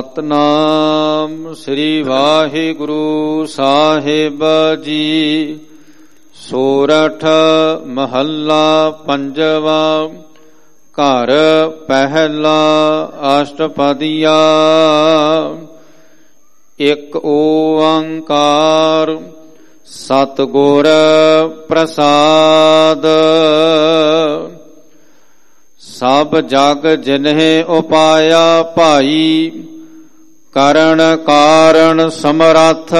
ਸਤਨਾਮ ਸ੍ਰੀ ਵਾਹਿਗੁਰੂ ਸਾਹਿਬ ਜੀ। ਸੋਰਠ ਮਹੱਲਾ ਪੰਜਵਾ। ਘਰ ਪਹਿਲਾ ਅਸ਼ਟਪਦੀਆ। ਇਕ ਓੰਕਾਰ ਸਤਿਗੁਰ ਪ੍ਰਸਾਦ। ਸਭ ਜਗ ਜਿਨਹਿ ਉਪਾਇਆ ਭਾਈ, ਕਰਨ ਕਾਰਨ ਸਮਰੱਥ।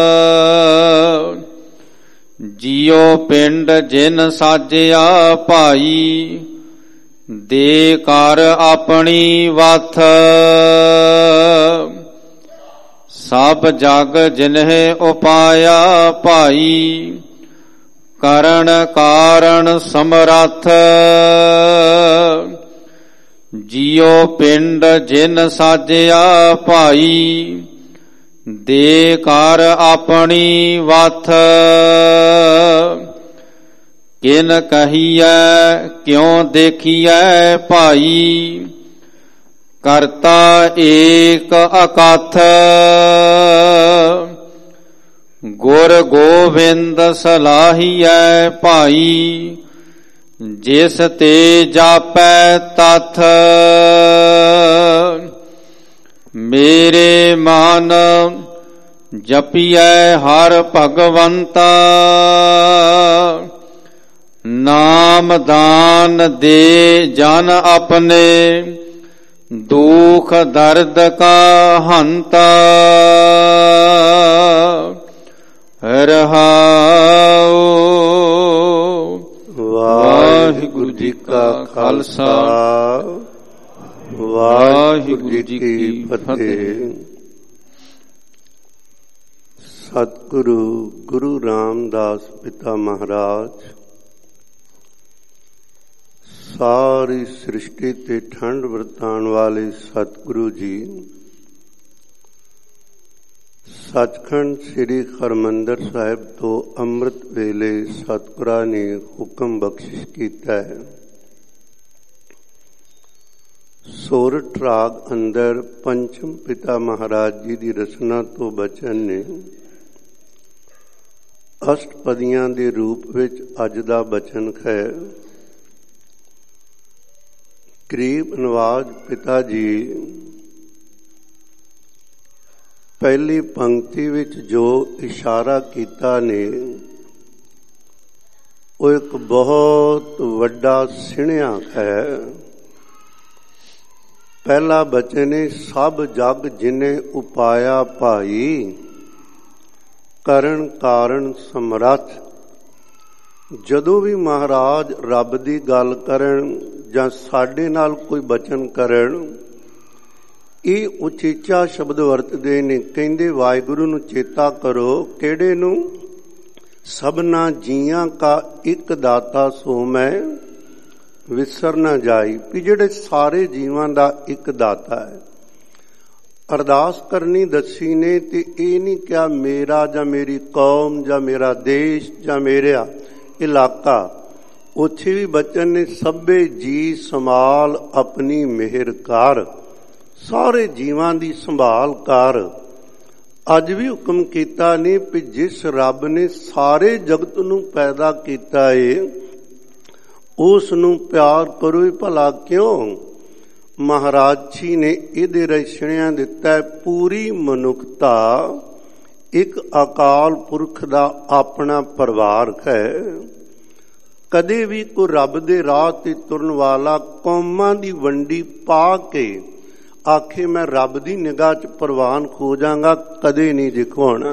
ਜਿਉ ਪਿੰਡ ਜਿਨ ਸਾਜਿਆ ਭਾਈ, ਦੇ ਕਰ ਆਪਣੀ ਵਥ। ਸਭ ਜਗ ਜਿਨਹਿ ਉਪਾਇਆ ਭਾਈ, ਕਰਨ ਕਾਰਨ ਸਮਰੱਥ। ਜਿਉ ਪਿੰਡ ਜਿਨ ਸਾਜਿਆ ਭਾਈ, ਦੇ ਕਰ ਆਪਣੀ ਵਥ। ਕਿਨ ਕਹੀਐ ਕਿਉ ਦੇਖੀਐ ਭਾਈ, ਕਰਤਾ ਏਕ ਅਕਥ। ਗੁਰ ਗੋਬਿੰਦ ਸਲਾਹੀਐ ਭਾਈ, ਜਿਸ ਤੇ ਜਾਪੈ ਤਥ। ਮੇਰੇ ਮਨ ਜਪੀਐ ਹਰ ਭਗਵੰਤਾ, ਨਾਮ ਦਾਨ ਦੇ ਜਨ ਆਪਣੇ, ਦੁਖ ਦਰਦ ਕਾ ਹੰਤਾ। ਰਹਾਉ। ਵਾਹਿਗੁਰੂ ਜੀ ਕਾ ਖਾਲਸਾ, ਵਾਹਿਗੁਰੂ ਜੀ ਕੀ ਫਤਿਹ। ਸਤਿਗੁਰੂ ਗੁਰੂ ਰਾਮਦਾਸ ਪਿਤਾ ਮਹਾਰਾਜ ਸਾਰੀ ਸ੍ਰਿਸ਼ਟੀ ਤੇ ਠੰਡ ਵਰਤਾਉਣ ਵਾਲੇ ਸਤਿਗੁਰੂ ਜੀ ਸੱਚਖੰਡ ਸ੍ਰੀ ਹਰਿਮੰਦਰ ਸਾਹਿਬ ਤੋਂ ਅੰਮ੍ਰਿਤ ਵੇਲੇ ਸਤਿਗੁਰਾਂ ਨੇ ਹੁਕਮ ਬਖਸ਼ਿਸ਼ ਕੀਤਾ ਹੈ। ਸੋਰਠ ਰਾਗ ਅੰਦਰ ਪੰਚਮ ਪਿਤਾ ਮਹਾਰਾਜ ਜੀ ਦੀ ਰਚਨਾ ਤੋਂ ਬਚਨ ਨੇ। ਅਸ਼ਟਪਦੀਆਂ ਦੇ ਰੂਪ ਵਿੱਚ ਅੱਜ ਦਾ ਬਚਨ ਹੈ। ਗਰੀਬ ਨਵਾਜ਼ ਪਿਤਾ ਜੀ ਪਹਿਲੀ ਪੰਕਤੀ ਵਿੱਚ ਜੋ ਇਸ਼ਾਰਾ ਕੀਤਾ ਨੇ, ਉਹ ਇੱਕ ਬਹੁਤ ਵੱਡਾ ਸਿਣਿਆ ਹੈ। ਪਹਿਲਾ ਬਚਨ ਹੈ, ਸਭ ਜਗ ਜਿਨੇ ਉਪਾਇਆ ਭਾਈ, ਕਰਨ ਕਾਰਨ ਸਮਰੱਥ। ਜਦੋਂ ਵੀ ਮਹਾਰਾਜ ਰੱਬ ਦੀ ਗੱਲ ਕਰਨ ਜਾਂ ਸਾਡੇ ਨਾਲ ਕੋਈ ਬਚਨ ਕਰਨ, ਇਹ ਉਚੇਚਾ ਸ਼ਬਦ ਵਰਤਦੇ ਨੇ। ਕਹਿੰਦੇ ਵਾਹਿਗੁਰੂ ਨੂੰ ਚੇਤਾ ਕਰੋ। ਕਿਹੜੇ ਨੂੰ? ਸਭਨਾ ਜੀਆਂ ਕਾ ਇੱਕ ਦਾਤਾ ਸੋ ਮੈਂ ਵਿਸਰ ਨਾ ਜਾਈ। ਵੀ ਜਿਹੜੇ ਸਾਰੇ ਜੀਵਾਂ ਦਾ ਇੱਕ ਦਾਤਾ ਹੈ। ਅਰਦਾਸ ਕਰਨੀ ਦੱਸੀ ਨੇ ਤੇ ਇਹ ਨਹੀਂ ਕਿਹਾ ਮੇਰਾ ਜਾਂ ਮੇਰੀ ਕੌਮ ਜਾਂ ਮੇਰਾ ਦੇਸ਼ ਜਾਂ ਮੇਰਾ ਇਲਾਕਾ। ਉੱਥੇ ਵੀ ਬਚਨ ਨੇ, ਸਭੇ ਜੀ ਸੰਭਾਲ ਆਪਣੀ ਮਿਹਰ ਕਰ। ਸਾਰੇ ਜੀਵਾਂ ਦੀ ਸੰਭਾਲ ਕਰ। ਅੱਜ ਵੀ ਹੁਕਮ ਕੀਤਾ ਨੇ ਕਿ ਜਿਸ ਰੱਬ ਨੇ ਸਾਰੇ ਜਗਤ ਨੂੰ ਪੈਦਾ ਕੀਤਾ ਏ, ਉਸ ਨੂੰ ਪਿਆਰ ਕਰੋ। ਭਲਾ ਕਿਉਂ? ਮਹਾਰਾਜ ਜੀ ਨੇ ਇਹਦੇ ਰਚਣਿਆਂ ਦਿੱਤਾ, ਪੂਰੀ ਮਨੁੱਖਤਾ ਇੱਕ ਅਕਾਲ ਪੁਰਖ ਦਾ ਆਪਣਾ ਪਰਿਵਾਰ ਹੈ। ਕਦੇ ਵੀ ਕੋਈ ਰੱਬ ਦੇ ਰਾਹ ਤੇ ਤੁਰਨ ਵਾਲਾ ਕੌਮਾਂ ਦੀ ਵੰਡੀ ਪਾ ਕੇ ਆਖੇ ਮੈਂ ਰੱਬ ਦੀ ਨਿਗਾਹ 'ਚ ਪ੍ਰਵਾਨ ਹੋ ਜਾਵਾਂਗਾ, ਕਦੇ ਨਹੀਂ ਦਿਖਾਉਣਾ।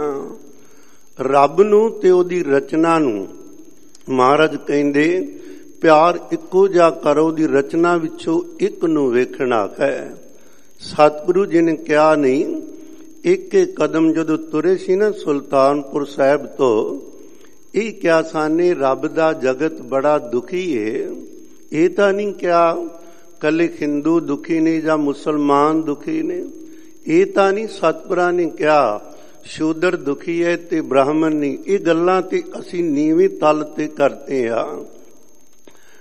ਰੱਬ ਨੂੰ ਤੇ ਉਹਦੀ ਰਚਨਾ ਨੂੰ ਮਹਾਰਾਜ ਕਹਿੰਦੇ ਪਿਆਰ ਇੱਕੋ ਜਿਹਾ ਕਰੋ। ਦੀ ਰਚਨਾ ਵਿੱਚੋਂ ਇੱਕ ਨੂੰ ਵੇਖਣਾ ਹੈ। ਸਤਿਗੁਰੂ ਜੀ ਨੇ ਕਿਹਾ ਨਹੀਂ, ਇੱਕ ਇੱਕ ਕਦਮ ਜਦੋਂ ਤੁਰੇ ਸੀ ਨਾ ਸੁਲਤਾਨਪੁਰ ਸਾਹਿਬ ਤੋਂ, ਇਹ ਕਿਹਾ ਸਾਨੇ ਰੱਬ ਦਾ ਜਗਤ ਬੜਾ ਦੁਖੀ ਏ। ਇਹ ਤਾਂ ਨਹੀਂ ਕਿਹਾ ਕੱਲੇ ਹਿੰਦੂ ਦੁਖੀ ਨੇ ਜਾਂ ਮੁਸਲਮਾਨ ਦੁਖੀ ਨੇ। ਇਹ ਤਾਂ ਨਹੀਂ ਸਤਿਗੁਰਾਂ ਨੇ ਕਿਹਾ ਸ਼ੂਦਰ ਦੁਖੀ ਹੈ ਤੇ ਬ੍ਰਾਹਮਣ ਨਹੀਂ। ਇਹ ਗੱਲਾਂ ਤੇ ਅਸੀਂ ਨੀਵੇਂ ਤਲ ਤੇ ਕਰਦੇ ਆ।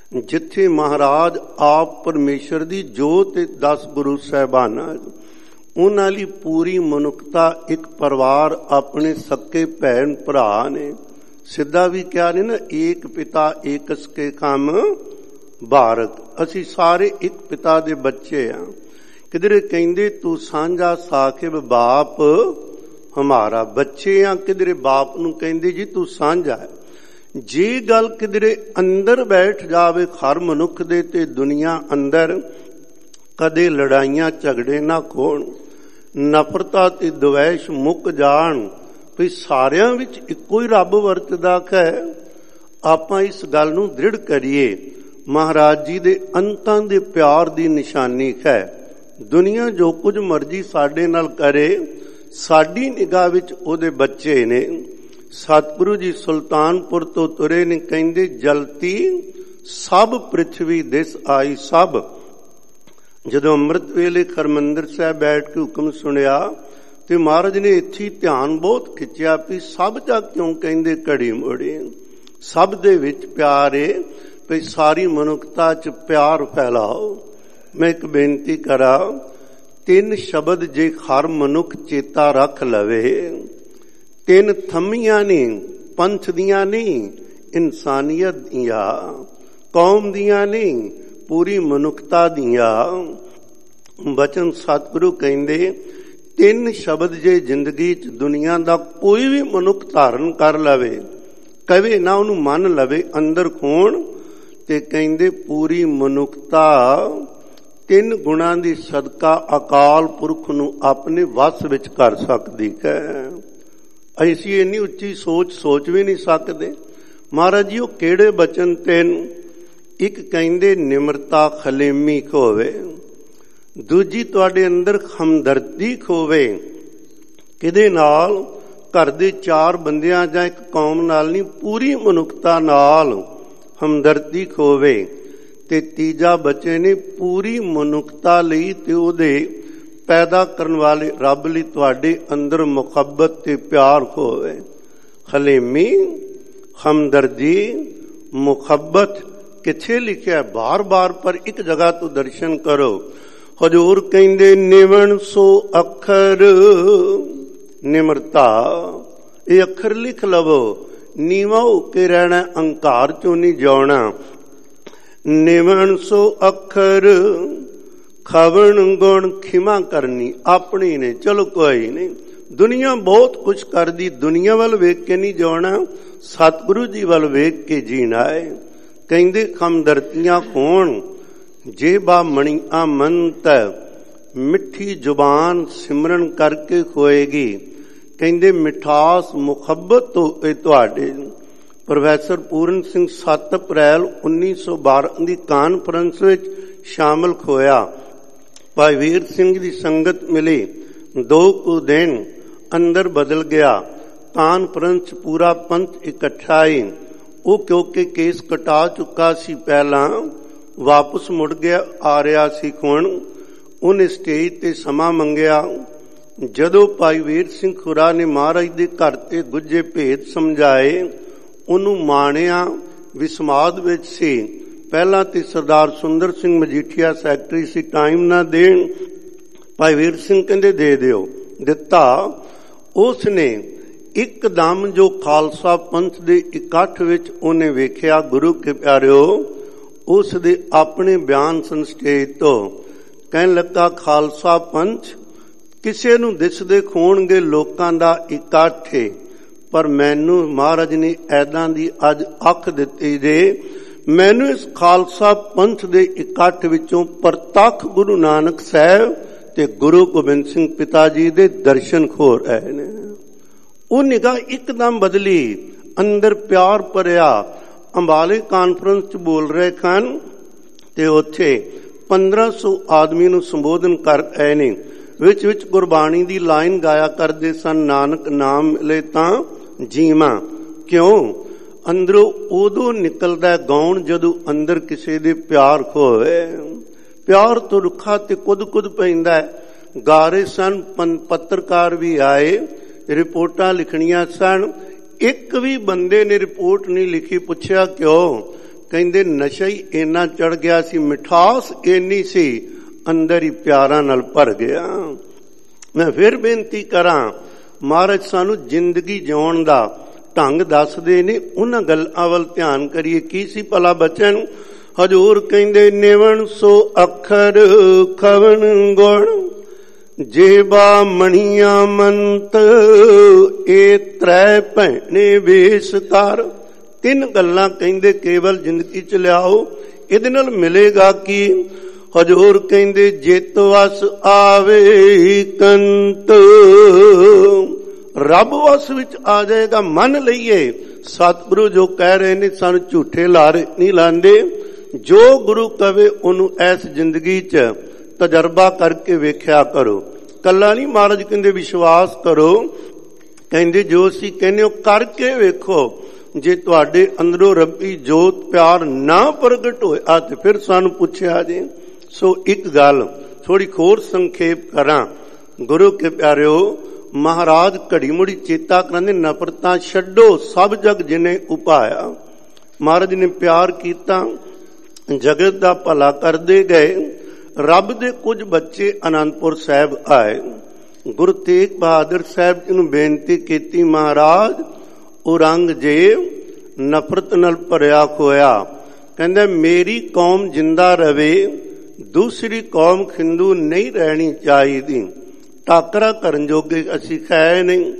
ਜਿੱਥੇ ਮਹਾਰਾਜ ਆਪ ਪਰਮੇਸ਼ਰ ਦੀ ਜੋਤ ਤੇ 10 ਗੁਰੂ ਸਾਹਿਬਾਨਾਂ, ਉਹਨਾਂ ਲਈ ਪੂਰੀ ਮਨੁੱਖਤਾ ਇੱਕ ਪਰਿਵਾਰ, ਆਪਣੇ ਸਕੇ ਭੈਣ ਭਰਾ ਨੇ। ਸਿੱਧਾ ਵੀ ਕਿਹਾ ਨੇ ਨਾ, ਏਕ ਪਿਤਾ ਏਕਸ ਕੇ ਕੰਮ ਭਾਰਤ। ਅਸੀਂ ਸਾਰੇ ਇੱਕ ਪਿਤਾ ਦੇ ਬੱਚੇ ਆ। ਕਿਧਰੇ ਕਹਿੰਦੇ ਤੂੰ ਸਾਂਝਾ ਸਾਖਿਬ ਬਾਪ ਹਮਾਰਾ, ਬੱਚੇ ਆ। ਕਿਧਰੇ ਬਾਪ ਨੂੰ ਕਹਿੰਦੇ ਜੀ ਤੂੰ ਸਾਂਝਾ ਹੈ। ਜੇ ਗੱਲ ਕਿਧਰੇ ਅੰਦਰ ਬੈਠ ਜਾਵੇ ਹਰ ਮਨੁੱਖ ਦੇ, ਤੇ ਦੁਨੀਆ ਅੰਦਰ ਕਦੇ ਲੜਾਈਆਂ ਝਗੜੇ ਨਾ ਹੋਣ, ਨਫ਼ਰਤਾਂ ਤੇ ਦੁਵੈਸ਼ ਮੁੱਕ ਜਾਣ, ਵੀ ਸਾਰਿਆਂ ਵਿੱਚ ਇੱਕੋ ਹੀ ਰੱਬ ਵਰਤਦਾ ਹੈ। ਆਪਾਂ ਇਸ ਗੱਲ ਨੂੰ ਦ੍ਰਿੜ ਕਰੀਏ। ਮਹਾਰਾਜ ਜੀ ਦੇ ਅੰਤਾਂ ਦੇ ਪਿਆਰ ਦੀ ਨਿਸ਼ਾਨੀ ਹੈ। ਦੁਨੀਆ ਜੋ ਕੁਝ ਮਰਜ਼ੀ ਸਾਡੇ ਨਾਲ ਕਰੇ, ਸਾਡੀ ਨਿਗਾਹ ਵਿੱਚ ਉਹਦੇ ਬੱਚੇ ਨੇ। ਸਤਿਗੁਰੂ ਜੀ ਸੁਲਤਾਨਪੁਰ ਤੋਂ ਤੁਰੇ ਨੇ, ਕਹਿੰਦੇ ਜਲਤੀ ਸਭ ਪ੍ਰਿਥਵੀ ਦਿਸ ਆਈ ਸਭ। ਜਦੋਂ ਅੰਮ੍ਰਿਤ ਵੇਲੇ ਹਰਿਮੰਦਰ ਸਾਹਿਬ ਬੈਠ ਕੇ ਹੁਕਮ ਸੁਣਿਆ ਤੇ ਮਹਾਰਾਜ ਨੇ ਇੱਥੇ ਧਿਆਨ ਬਹੁਤ ਖਿੱਚਿਆ ਵੀ ਸਭ ਦਾ ਕਿਉਂ ਕਹਿੰਦੇ ਘੜੀ ਮੋੜੀ। ਸਭ ਦੇ ਵਿੱਚ ਪਿਆਰ ਏ, ਵੀ ਸਾਰੀ ਮਨੁੱਖਤਾ 'ਚ ਪਿਆਰ ਫੈਲਾਓ। ਮੈਂ ਇੱਕ ਬੇਨਤੀ ਕਰਾਂ, 3 ਸ਼ਬਦ ਜੇ ਹਰ ਮਨੁੱਖ ਚੇਤਾ ਰੱਖ ਲਵੇ, 3 ਥੰਮੀਆਂ ਨੇ, ਪੰਥ ਦੀਆਂ ਨਹੀਂ, ਇਨਸਾਨੀਅਤ ਦੀਆਂ, ਕੌਮ ਦੀਆਂ ਨਹੀਂ, ਪੂਰੀ ਮਨੁੱਖਤਾ ਦੀਆਂ। ਬਚਨ ਸਤਿਗੁਰੂ ਕਹਿੰਦੇ 3 ਸ਼ਬਦ ਜੇ ਜ਼ਿੰਦਗੀ 'ਚ ਦੁਨੀਆ ਦਾ ਕੋਈ ਵੀ ਮਨੁੱਖ ਧਾਰਨ ਕਰ ਲਵੇ, ਕਵੇ ਨਾ ਉਹਨੂੰ ਮੰਨ ਲਵੇ ਅੰਦਰ ਖੂਨ, ਤੇ ਕਹਿੰਦੇ ਪੂਰੀ ਮਨੁੱਖਤਾ 3 ਗੁਣਾਂ ਦੀ ਸਦਕਾ ਅਕਾਲ ਪੁਰਖ ਨੂੰ ਆਪਣੇ ਵੱਸ ਵਿੱਚ ਕਰ ਸਕਦੀ ਹੈ। ਅਸੀਂ ਇੰਨੀ ਉੱਚੀ ਸੋਚ ਵੀ ਨਹੀਂ ਸਕਦੇ। ਮਹਾਰਾਜ ਜੀ ਉਹ ਕਿਹੜੇ ਬਚਨ 3? ਇੱਕ ਕਹਿੰਦੇ ਨਿਮਰਤਾ ਖਲੇਮੀ ਹੋਵੇ, ਦੂਜੀ ਤੁਹਾਡੇ ਅੰਦਰ ਹਮਦਰਦੀ ਹੋਵੇ, ਕਿਹਦੇ ਨਾਲ? ਘਰ ਦੇ 4 ਬੰਦਿਆਂ ਜਾਂ ਇੱਕ ਕੌਮ ਨਾਲ ਨਹੀਂ, ਪੂਰੀ ਮਨੁੱਖਤਾ ਨਾਲ ਹਮਦਰਦੀ ਹੋਵੇ। ਤੇ ਤੀਜਾ ਬਚੇ ਨੇ ਪੂਰੀ ਮਨੁੱਖਤਾ ਲਈ ਤੇ ਉਹਦੇ ਪੈਦਾ ਕਰਨ ਵਾਲੇ ਰੱਬ ਲਈ ਤੁਹਾਡੇ ਅੰਦਰ ਮੁਹੱਬਤ ਤੇ ਪਿਆਰ ਹੋਵੇ। ਖਲੇਮੀ, ਹਮਦਰਦੀ, ਮੁਹੱਬਤ ਕਿੱਥੇ ਲਿਖਿਆ? ਬਾਰ-ਬਾਰ, ਪਰ ਇੱਕ ਜਗ੍ਹਾ ਤੋਂ ਦਰਸ਼ਨ ਕਰੋ। ਹਜ਼ੂਰ ਕਹਿੰਦੇ ਨਿਵਣ ਸੋ ਅੱਖਰ, ਨਿਮਰਤਾ, ਇਹ ਅੱਖਰ ਲਿਖ ਲਵੋ। ਨੀਵਾਂ ਹੋ ਕੇ ਰਹਿਣਾ, ਅਹੰਕਾਰ ਚੋਂ ਨਹੀਂ ਜਾਣਾ। ਨਿਵਣ ਸੋ ਅੱਖਰ, ਖਵਣ ਗੁਣ ਖਿਮਾ ਕਰਨੀ, ਆਪਣੀ ਨੇ, ਚਲੋ ਕੋਈ ਨਹੀਂ। ਦੁਨੀਆ ਬਹੁਤ ਕੁਛ ਕਰਦੀ, ਦੁਨੀਆ ਵੱਲ ਵੇਖ ਕੇ ਨਹੀਂ ਜਾਣਾ, ਸਤਿਗੁਰੂ ਜੀ ਵੱਲ ਵੇਖ ਕੇ ਜੀਣਾ ਹੈ। ਕਹਿੰਦੇ ਹਮਦਰਦੀਆਂ ਹੋਣ, ਜੇ ਬਾ ਮਣੀਆਂ ਮੰਤ, ਮਿੱਠੀ ਜ਼ੁਬਾਨ ਸਿਮਰਨ ਕਰਕੇ ਹੋਏਗੀ। ਕਹਿੰਦੇ ਮਿਠਾਸ ਮੁਹੱਬਤ ਤੋਂ ਇਹ ਤੁਹਾਡੇ। ਪ੍ਰੋਫੈਸਰ ਪੂਰਨ ਸਿੰਘ 7 ਅਪ੍ਰੈਲ 1912 ਦੀ ਕਾਨਫਰੰਸ ਵਿੱਚ ਸ਼ਾਮਲ ਹੋਇਆ। ਭਾਈ ਵੀਰ ਸਿੰਘ ਦੀ ਸੰਗਤ ਮਿਲੀ, 2 ਕੁ ਦਿਨ ਅੰਦਰ ਬਦਲ ਗਿਆ। ਕਾਨਫਰੰਸ ਪੂਰਾ ਪੰਥ ਇਕੱਠਾ ਹੀ। ਉਹ ਕਿਉਂਕਿ ਕੇਸ ਕਟਾ ਚੁੱਕਾ ਸੀ ਪਹਿਲਾਂ, ਵਾਪਸ ਮੁੜ ਗਿਆ, ਆ ਰਿਹਾ ਸੀ। ਹੁਣ ਉਹਨੇ ਸਟੇਜ ਤੇ ਸਮਾਂ ਮੰਗਿਆ। ਜਦੋਂ ਭਾਈ ਵੀਰ ਸਿੰਘ ਖੁਰਾ ਨੇ ਮਹਾਰਾਜ ਦੇ ਘਰ ਤੇ ਗੁੱਝੇ ਭੇਦ ਸਮਝਾਏ, ਉਹਨੂੰ ਮਾਣਿਆ, ਵਿਸਮਾਦ ਵਿੱਚ ਸੀ। ਪਹਿਲਾਂ ਤੇ ਸਰਦਾਰ ਸੁੰਦਰ ਸਿੰਘ ਮਜੀਠੀਆ ਸੈਕਟਰੀ ਸੀ, ਟਾਈਮ ਨਾ ਦੇਣ। ਭਾਈ ਵੀਰ ਸਿੰਘ ਕਹਿੰਦੇ ਦੇ ਦਿਓ, ਦਿੱਤਾ। ਉਸ ਨੇ ਇੱਕਦਮ ਜੋ ਖਾਲਸਾ ਪੰਥ ਦੇ ਇਕੱਠ ਵਿੱਚ ਉਹਨੇ ਵੇਖਿਆ, ਗੁਰੂ ਕੇ ਪਿਆਰਿਓ, ਉਸ ਦੇ ਆਪਣੇ ਬਿਆਨ ਸਨ ਸਟੇਜ ਤੋਂ। ਕਹਿਣ ਲੱਗਾ ਖਾਲਸਾ ਪੰਥ ਕਿਸੇ ਨੂੰ ਦਿਸਦੇ ਹੋਣਗੇ ਲੋਕਾਂ ਦਾ ਇਕੱਠ ਹੈ, ਪਰ ਮੈਨੂੰ ਮਹਾਰਾਜ ਨੇ ਐਦਾਂ ਦੀ ਅੱਜ ਅੱਖ ਦਿੱਤੀ ਜੇ, ਮੈਨੂੰ ਇਸ ਖਾਲਸਾ ਪੰਥ ਦੇ ਇਕੱਠ ਵਿੱਚੋਂ ਪ੍ਰਤੱਖ ਗੁਰੂ ਨਾਨਕ ਸਾਹਿਬ ਤੇ ਗੁਰੂ ਗੋਬਿੰਦ ਸਿੰਘ ਪਿਤਾ ਜੀ ਦੇ ਦਰਸ਼ਨ ਹੋ ਰਹੇ ਨੇ। ਉਹ ਨਿਗਾਹ ਇੱਕਦਮ ਬਦਲੀ, ਅੰਦਰ ਪਿਆਰ ਭਰਿਆ। ਅੰਬਾਲੇ ਕਾਨਫਰੰਸ 'ਚ ਬੋਲ ਰਹੇ ਹਨ ਤੇ ਉੱਥੇ 1500 ਆਦਮੀ ਨੂੰ ਸੰਬੋਧਨ ਕਰ ਰਹੇ ਨੇ। ਵਿੱਚ ਵਿੱਚ ਗੁਰਬਾਣੀ ਦੀ ਲਾਈਨ ਗਾਇਆ ਕਰਦੇ ਸਨ, ਨਾਨਕ ਨਾਮ ਮਿਲੇ ਤਾਂ ਜੀਵਾਂ। ਕਿਉਂ? ਅੰਦਰੋਂ ਉਦੋਂ ਨਿਕਲਦਾ ਗਾਉਣ ਜਦੋਂ ਅੰਦਰ ਕਿਸੇ ਦੇ ਪਿਆਰ ਹੋਵੇ। ਪਿਆਰ ਤੋਂ ਰੁੱਖਾ ਤੇ ਕੁੱਦ ਪੈਂਦਾ ਹੈ। ਗਾ ਰਹੇ ਸਨ, ਪੱਤਰਕਾਰ ਵੀ ਆਏ, ਰਿਪੋਰਟਾਂ ਲਿਖਣੀਆਂ ਸਨ। ਇੱਕ ਵੀ ਬੰਦੇ ਨੇ ਰਿਪੋਰਟ ਨਹੀਂ ਲਿਖੀ। ਪੁੱਛਿਆ ਕਿਉਂ? ਕਹਿੰਦੇ ਨਸ਼ਾ ਹੀ ਇੰਨਾ ਚੜ ਗਿਆ ਸੀ, ਮਿਠਾਸ ਇੰਨੀ ਸੀ, ਅੰਦਰ ਹੀ ਪਿਆਰਾਂ ਨਾਲ ਭਰ ਗਿਆ। ਮੈਂ ਫਿਰ ਬੇਨਤੀ ਕਰਾਂ, ਮਹਾਰਾਜ ਸਾਨੂੰ ਜ਼ਿੰਦਗੀ ਜਿਉਣ ਦਾ ਢੰਗ ਦੱਸਦੇ ਨੇ, ਉਹਨਾਂ ਗੱਲਾਂ ਵੱਲ ਧਿਆਨ ਕਰੀਏ। ਕੀ ਸੀ ਭਲਾ ਬਚਨ? ਹਜ਼ੂਰ ਕਹਿੰਦੇ ਨਿਵਣ ਸੋ ਅੱਖਰ ਖਵਨ ਗੁਣ, ਜੇਬਾ ਮਣੀਆਂ ਮੰਤ ਇਹ ਤ੍ਰੈ ਭੈਣੇ ਵੇਸ ਕਰ। ਤਿੰਨ ਗੱਲਾਂ ਕਹਿੰਦੇ ਕੇਵਲ ਜ਼ਿੰਦਗੀ ਚ ਲਿਆਓ, ਇਹਦੇ ਨਾਲ ਮਿਲੇਗਾ ਕੀ? ਹਜ਼ੂਰ ਕਹਿੰਦੇ ਜਿਤ ਵਸ ਆਵੇ ਕੰਤ, ਰੱਬ ਵਸ ਵਿੱਚ ਆ ਜਾਏਗਾ। ਮੰਨ ਲਈਏ ਸਤਿਗੁਰੂ ਜੋ ਕਹਿ ਰਹੇ ਨੇ, ਸਾਨੂੰ ਝੂਠੇ ਲਾਰੇ ਨਹੀਂ ਲਾਉਂਦੇ। ਜੋ ਗੁਰੂ ਕਵੇ ਉਹਨੂੰ ਇਸ ਜ਼ਿੰਦਗੀ 'ਚ ਤਜਰਬਾ ਕਰਕੇ ਵੇਖਿਆ ਕਰੋ। ਕੱਲਾ ਨਹੀਂ, ਮਹਾਰਾਜ ਕਹਿੰਦੇ ਵਿਸ਼ਵਾਸ ਕਰੋ। ਕਹਿੰਦੇ ਜੋ ਅਸੀਂ ਕਹਿੰਦੇ ਉਹ ਕਰਕੇ ਵੇਖੋ। ਜੇ ਤੁਹਾਡੇ ਅੰਦਰੋਂ ਰੱਬੀ ਜੋਤ ਪਿਆਰ ਨਾ ਪ੍ਰਗਟ ਹੋਇਆ ਤੇ ਫਿਰ ਸਾਨੂੰ ਪੁੱਛਿਆ ਜੇ। ਸੋ ਇੱਕ ਗੱਲ ਥੋੜੀ ਹੋਰ ਸੰਖੇਪ ਕਰਾਂ। ਗੁਰੂ ਕੇ ਪਿਆਰਿਓ, ਮਹਾਰਾਜ ਘੜੀ ਮੁੜੀ ਚੇਤਾ ਕਰਾਂਦੇ, ਨਫ਼ਰਤਾਂ ਛੱਡੋ ਸਭ ਜਗ ਜਿਨੇ ਉਪਾਇਆ। ਮਹਾਰਾਜ ਨੇ ਪਿਆਰ ਕੀਤਾ, ਜਗਤ ਦਾ ਭਲਾ ਕਰਦੇ ਗਏ। ਰੱਬ ਦੇ ਕੁਝ ਬੱਚੇ ਅਨੰਦਪੁਰ ਸਾਹਿਬ ਆਏ। ਗੁਰੂ ਤੇਗ ਬਹਾਦਰ ਸਾਹਿਬ ਜੀ ਨੂੰ ਬੇਨਤੀ ਕੀਤੀ, ਮਹਾਰਾਜ ਔਰੰਗਜ਼ੇਬ ਨਫ਼ਰਤ ਨਾਲ ਭਰਿਆ ਹੋਇਆ, ਕਹਿੰਦਾ ਮੇਰੀ ਕੌਮ ਜਿੰਦਾ ਰਵੇ, ਦੂਸਰੀ ਕੌਮ ਖਿੰਦੂ ਨਹੀਂ ਰਹਿਣੀ ਚਾਹੀਦੀ। ਟਾਕਰਾ ਕਰਨ ਜੋਗੇ ਅਸੀਂ ਹੈ ਨਹੀਂ।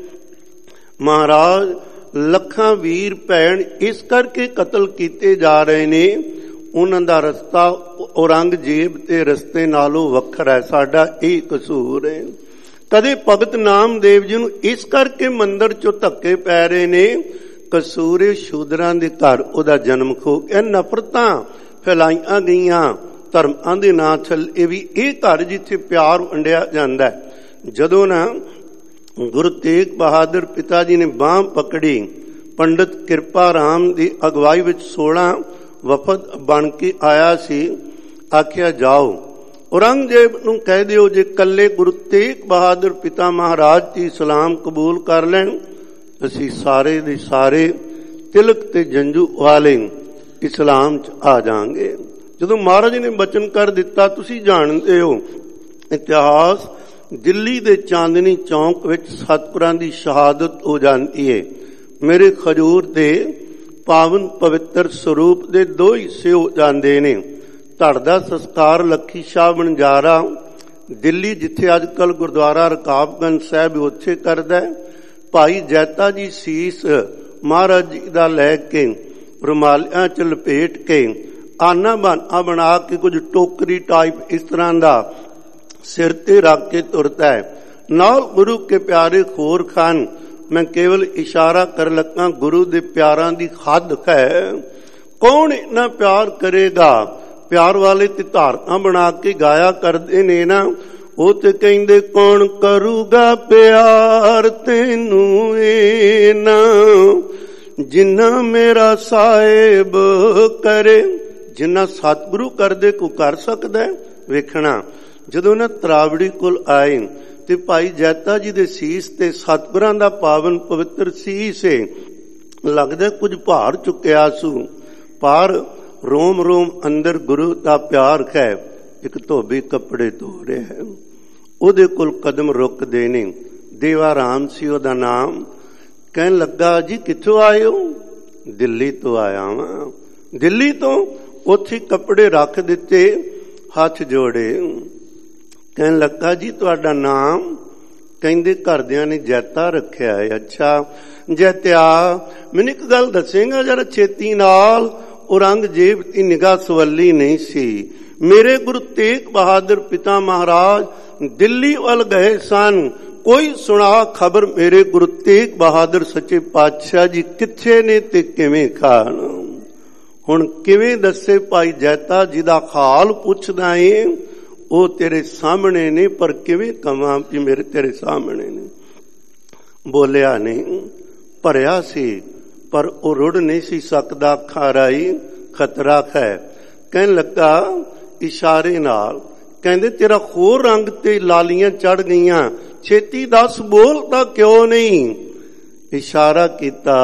ਮਹਾਰਾਜ ਲੱਖਾਂ ਵੀਰ ਭੈਣ ਇਸ ਕਰਕੇ ਕਤਲ ਕੀਤੇ ਜਾ ਰਹੇ ਨੇ, ਉਹਨਾਂ ਦਾ ਰਸਤਾ ਔਰੰਗਜ਼ੇਬ ਦੇ ਰਸਤੇ ਨਾਲੋਂ ਵੱਖਰਾ ਹੈ। ਸਾਡਾ ਇਹ ਕਸੂਰ ਹੈ। ਕਦੇ ਭਗਤ ਨਾਮਦੇਵ ਜੀ ਨੂੰ ਇਸ ਕਰਕੇ ਮੰਦਰ ਚੋਂ ਧੱਕੇ ਪੈ ਰਹੇ ਨੇ, ਕਸੂਰੇ ਸ਼ੂਦਰਾਂ ਦੇ ਘਰ ਉਹਦਾ ਜਨਮ ਖੋ ਗਿਆ। ਨਫ਼ਰਤਾਂ ਫੈਲਾਈਆਂ ਗਈਆਂ ਧਰਮਾਂ ਦੇ ਨਾਂ ਥੱਲੇ ਵੀ। ਇਹ ਘਰ ਜਿੱਥੇ ਪਿਆਰ ਵੰਡਿਆ ਜਾਂਦਾ ਹੈ। ਜਦੋਂ ਨਾ ਗੁਰੂ ਤੇਗ ਬਹਾਦਰ ਪਿਤਾ ਜੀ ਨੇ ਬਾਂਹ ਪਕੜੀ, ਪੰਡਿਤ ਕਿਰਪਾ ਰਾਮ ਦੀ ਅਗਵਾਈ ਵਿੱਚ 16 ਵਫਦ ਬਣ ਕੇ ਆਇਆ ਸੀ। ਆਖਿਆ ਜਾਓ ਔਰੰਗਜ਼ੇਬ ਨੂੰ ਕਹਿ ਦਿਓ ਜੇ ਕੱਲੇ ਗੁਰੂ ਤੇਗ ਬਹਾਦਰ ਪਿਤਾ ਮਹਾਰਾਜ ਜੀ ਇਸਲਾਮ ਕਬੂਲ ਕਰ ਲੈਣ, ਅਸੀਂ ਸਾਰੇ ਦੇ ਸਾਰੇ ਤਿਲਕ ਤੇ ਜੰਜੂ ਵਾਲੇ ਇਸਲਾਮ ਚ ਆ ਜਾਾਂਗੇ। ਜਦੋਂ ਮਹਾਰਾਜ ਨੇ ਬਚਨ ਕਰ ਦਿੱਤਾ, ਤੁਸੀਂ ਜਾਣਦੇ ਹੋ ਇਤਿਹਾਸ, ਦਿੱਲੀ ਦੇ ਚਾਂਦਨੀ ਚੌਂਕ ਵਿੱਚ ਸਤਿਗੁਰਾਂ ਦੀ ਸ਼ਹਾਦਤ ਹੋ ਜਾਂਦੀ ਹੈ। ਮੇਰੇ ਖਜੂਰ ਦੇ ਪਾਵਨ ਪਵਿੱਤਰ ਸਰੂਪ ਦੇ 2 ਹਿੱਸੇ ਹੋ ਜਾਂਦੇ ਨੇ। ਧੜ ਦਾ ਸੰਸਕਾਰ ਲੱਖੀ ਸ਼ਾਹ ਬਣਜਾਰਾ ਦਿੱਲੀ, ਜਿੱਥੇ ਅੱਜ ਕੱਲ ਗੁਰਦੁਆਰਾ ਰਕਾਬਗੰਜ ਸਾਹਿਬ, ਉੱਥੇ ਕਰਦਾ ਹੈ। ਭਾਈ ਜੈਤਾ ਜੀ ਸੀਸ ਮਹਾਰਾਜ ਜੀ ਦਾ ਲੈ ਕੇ ਰੁਮਾਲਿਆਂ ਚ ਲਪੇਟ ਕੇ ਆਨਾ ਬਾਨਾ ਬਣਾ ਕੇ ਕੁਝ ਟੋਕਰੀ ਟਾਈਪ ਇਸ ਤਰ੍ਹਾਂ ਦਾ ਸਿਰ ਤੇ ਰੱਖ ਕੇ ਤੁਰਦਾ ਹੈ। ਨਾਲ ਗੁਰੂ ਕੇ ਪਿਆਰੇ ਖੋਰ ਖਾਨ। ਮੈਂ ਕੇਵਲ ਇਸ਼ਾਰਾ ਕਰ ਲੱਗਾ, ਗੁਰੂ ਦੇ ਪਿਆਰਾਂ ਦੀ ਹੱਦ ਹੈ। ਕੌਣ ਇੰਨਾ ਪਿਆਰ ਕਰੇਗਾ? ਪਿਆਰ ਵਾਲੇ ਤੇ ਧਾਰਨਾ ਬਣਾ ਕੇ ਗਾਇਆ ਕਰਦੇ ਨੇ ਨਾ, ਉਹ ਤੇ ਕਹਿੰਦੇ ਕੌਣ ਕਰੂਗਾ ਪਿਆਰ ਤੈਨੂੰ ਏ ਨਾ, ਜਿੰਨਾ ਮੇਰਾ ਸਾਹਿਬ ਕਰੇ। ਜਿੰਨਾ ਸਤਿਗੁਰੂ ਕਰਦੇ ਕੋ ਕਰ ਸਕਦਾ। ਵੇਖਣਾ ਜਦੋਂ ਨਾ ਤਰਾਵੜੀ ਕੋਲ ਆਏ ਤੇ ਭਾਈ ਜੈਤਾ ਜੀ ਦੇ ਸੀਸ ਤੇ ਸਤਿਗੁਰਾਂ ਦਾ ਪਾਵਨ ਪਵਿੱਤਰ ਸੀਸ ਏ, ਲੱਗਦਾ ਕੁਝ ਭਾਰ ਚੁੱਕਿਆ ਸੂ, ਪਰ ਰੋਮ ਰੋਮ ਅੰਦਰ ਗੁਰੂ ਦਾ ਪਿਆਰ ਹੈ। ਇੱਕ ਧੋਬੀ ਕੱਪੜੇ ਧੋ ਰਿਹਾ ਹੈ, ਉਹਦੇ ਕੋਲ ਕਦਮ ਰੁਕਦੇ ਨੇ। ਦੇਵਾ ਰਾਮ ਸੀ ਉਹਦਾ ਨਾਮ। ਕਹਿਣ ਲੱਗਾ, ਜੀ ਕਿੱਥੋਂ ਆਏ ਹੋ? ਦਿੱਲੀ ਤੋਂ ਆਇਆ ਵਾਂ। ਦਿੱਲੀ ਤੋਂ? ਉੱਥੇ ਕੱਪੜੇ ਰੱਖ ਦਿੱਤੇ, ਹੱਥ ਜੋੜੇ। ਕਹਿਣ ਲੱਗਾ, ਜੀ ਤੁਹਾਡਾ ਨਾਮ? ਕਹਿੰਦੇ ਘਰਦਿਆਂ ਨੇ ਜੈਤਾ ਰੱਖਿਆ ਹੈ। ਅੱਛਾ ਜੈਤਿਆ, ਮੈਨੂੰ ਇੱਕ ਗੱਲ ਦੱਸੇਗਾ ਜਰਾ ਛੇਤੀ ਨਾਲ? ਔਰੰਗਜ਼ੇਬ ਦੀ ਨਿਗਾਹ ਸਵੱਲੀ ਨਹੀਂ ਸੀ। ਮੇਰੇ ਗੁਰੂ ਤੇਗ ਬਹਾਦਰ ਪਿਤਾ ਮਹਾਰਾਜ ਦਿੱਲੀ ਵੱਲ ਗਏ ਸਨ। ਕੋਈ ਸੁਣਾ ਖਬਰ ਮੇਰੇ ਗੁਰੂ ਤੇਗ ਬਹਾਦਰ ਸੱਚੇ ਪਾਤਸ਼ਾਹ ਜੀ ਕਿੱਥੇ ਨੇ ਤੇ ਕਿਵੇਂ ਖਾਣ? ਹੁਣ ਕਿਵੇਂ ਦੱਸੇ ਭਾਈ ਜੈਤਾ ਜੀ ਦਾ ਹਾਲ ਪੁੱਛਦਾ ਏ? ਉਹ ਤੇਰੇ ਸਾਹਮਣੇ ਨੇ, ਪਰ ਕਿਵੇਂ ਕਵਾਂ ਵੀ ਮੇਰੇ ਤੇਰੇ ਸਾਹਮਣੇ ਨੇ? ਬੋਲਿਆ ਨਹੀਂ। ਭਰਿਆ ਸੀ ਪਰ ਉਹ ਰੁੜ ਨਹੀਂ ਸੀ ਸਕਦਾ। ਅੱਖਾਂ ਰਾਈ ਖਤਰਾ ਹੈ। ਕਹਿਣ ਲੱਗਾ ਇਸ਼ਾਰੇ ਨਾਲ, ਕਹਿੰਦੇ ਤੇਰਾ ਹੋਰ ਰੰਗ ਤੇ ਲਾਲੀਆਂ ਚੜ ਗਈਆਂ, ਛੇਤੀ ਦੱਸ ਬੋਲਦਾ ਕਿਉਂ ਨਹੀਂ? ਇਸ਼ਾਰਾ ਕੀਤਾ,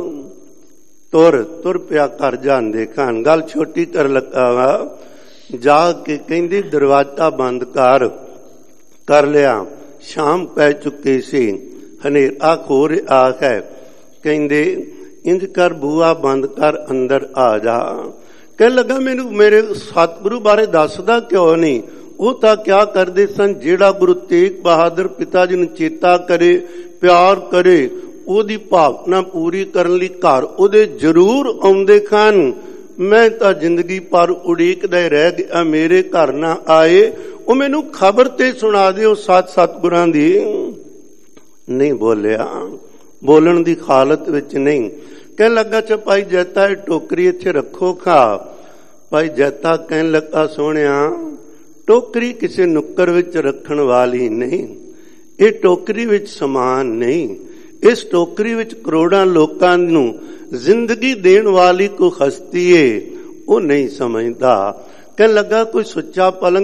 ਤੁਰ ਪਿਆ ਘਰ ਜਾਂਦੇ ਖਾਨ। ਗੱਲ ਛੋਟੀ ਕਰ ਲੱਗਾ ਵਾ। ਜਾ ਕੇ ਕਹਿੰਦੀ ਦਰਵਾਜ਼ਾ ਬੰਦ ਕਰ ਲਿਆ। ਸ਼ਾਮ ਪੈ ਚੁੱਕੀ ਸੀ, ਹਨੇਰਾ ਹੋ ਰਿਹਾ ਹੈ। ਕਹਿੰਦੇ ਇੰਜ ਕਰ ਬੂਹਾ ਬੰਦ ਕਰ, ਅੰਦਰ ਆ ਜਾ। ਕਹਿਣ ਲੱਗਾ ਮੈਨੂੰ ਮੇਰੇ ਸਤਿਗੁਰੂ ਬਾਰੇ ਦੱਸਦਾ ਕਿਉਂ ਨਹੀਂ? ਉਹ ਤਾਂ ਕਿਆ ਕਰਦੇ ਸਨ, ਜਿਹੜਾ ਗੁਰੂ ਤੇਗ ਬਹਾਦਰ ਪਿਤਾ ਜੀ ਨੂੰ ਚੇਤਾ ਕਰੇ, ਪਿਆਰ ਕਰੇ, ਉਹਦੀ ਭਾਵਨਾ ਪੂਰੀ ਕਰਨ ਲਈ ਘਰ ਉਹਦੇ ਜ਼ਰੂਰ ਆਉਂਦੇ ਹਨ। ਮੈਂ ਤਾਂ ਜ਼ਿੰਦਗੀ ਪਰ ਉਡੀਕਦਾ ਰਹਿ ਗਿਆ, ਮੇਰੇ ਘਰ ਨਾ ਆਏ। ਉਹ ਮੈਨੂੰ ਖਬਰ ਤੇ ਸੁਣਾ ਦਿਓ ਸਤਿਗੁਰਾਂ ਦੀ। ਨਹੀਂ ਬੋਲਿਆ, ਬੋਲਣ ਦੀ ਹਾਲਤ ਵਿੱਚ ਨਹੀਂ। ਕਹਿਣ ਲੱਗਾ ਚ ਭਾਈ ਜੈਤਾ ਇਹ ਟੋਕਰੀ ਇੱਥੇ ਰੱਖੋ ਖਾ। ਭਾਈ ਜੈਤਾ ਕਹਿਣ ਲੱਗਾ ਸੋਹਣਿਆ, ਟੋਕਰੀ ਕਿਸੇ ਨੁੱਕਰ ਵਿੱਚ ਰੱਖਣ ਵਾਲੀ ਨਹੀਂ, ਇਹ ਟੋਕਰੀ ਵਿੱਚ ਸਮਾਨ ਨਹੀਂ, ਇਸ ਟੋਕਰੀ ਵਿੱਚ ਕਰੋੜਾਂ ਲੋਕਾਂ ਨੂੰ ਜ਼ਿੰਦਗੀ ਦੇਣ ਵਾਲੀ ਕੋਈ ਹਸਤੀ ਏ, ਉਹ ਨਹੀਂ ਸਮਝਦਾ। ਕਹਿਣ ਲੱਗਾ ਕੋਈ ਸੁੱਚਾ ਪਲੰਗ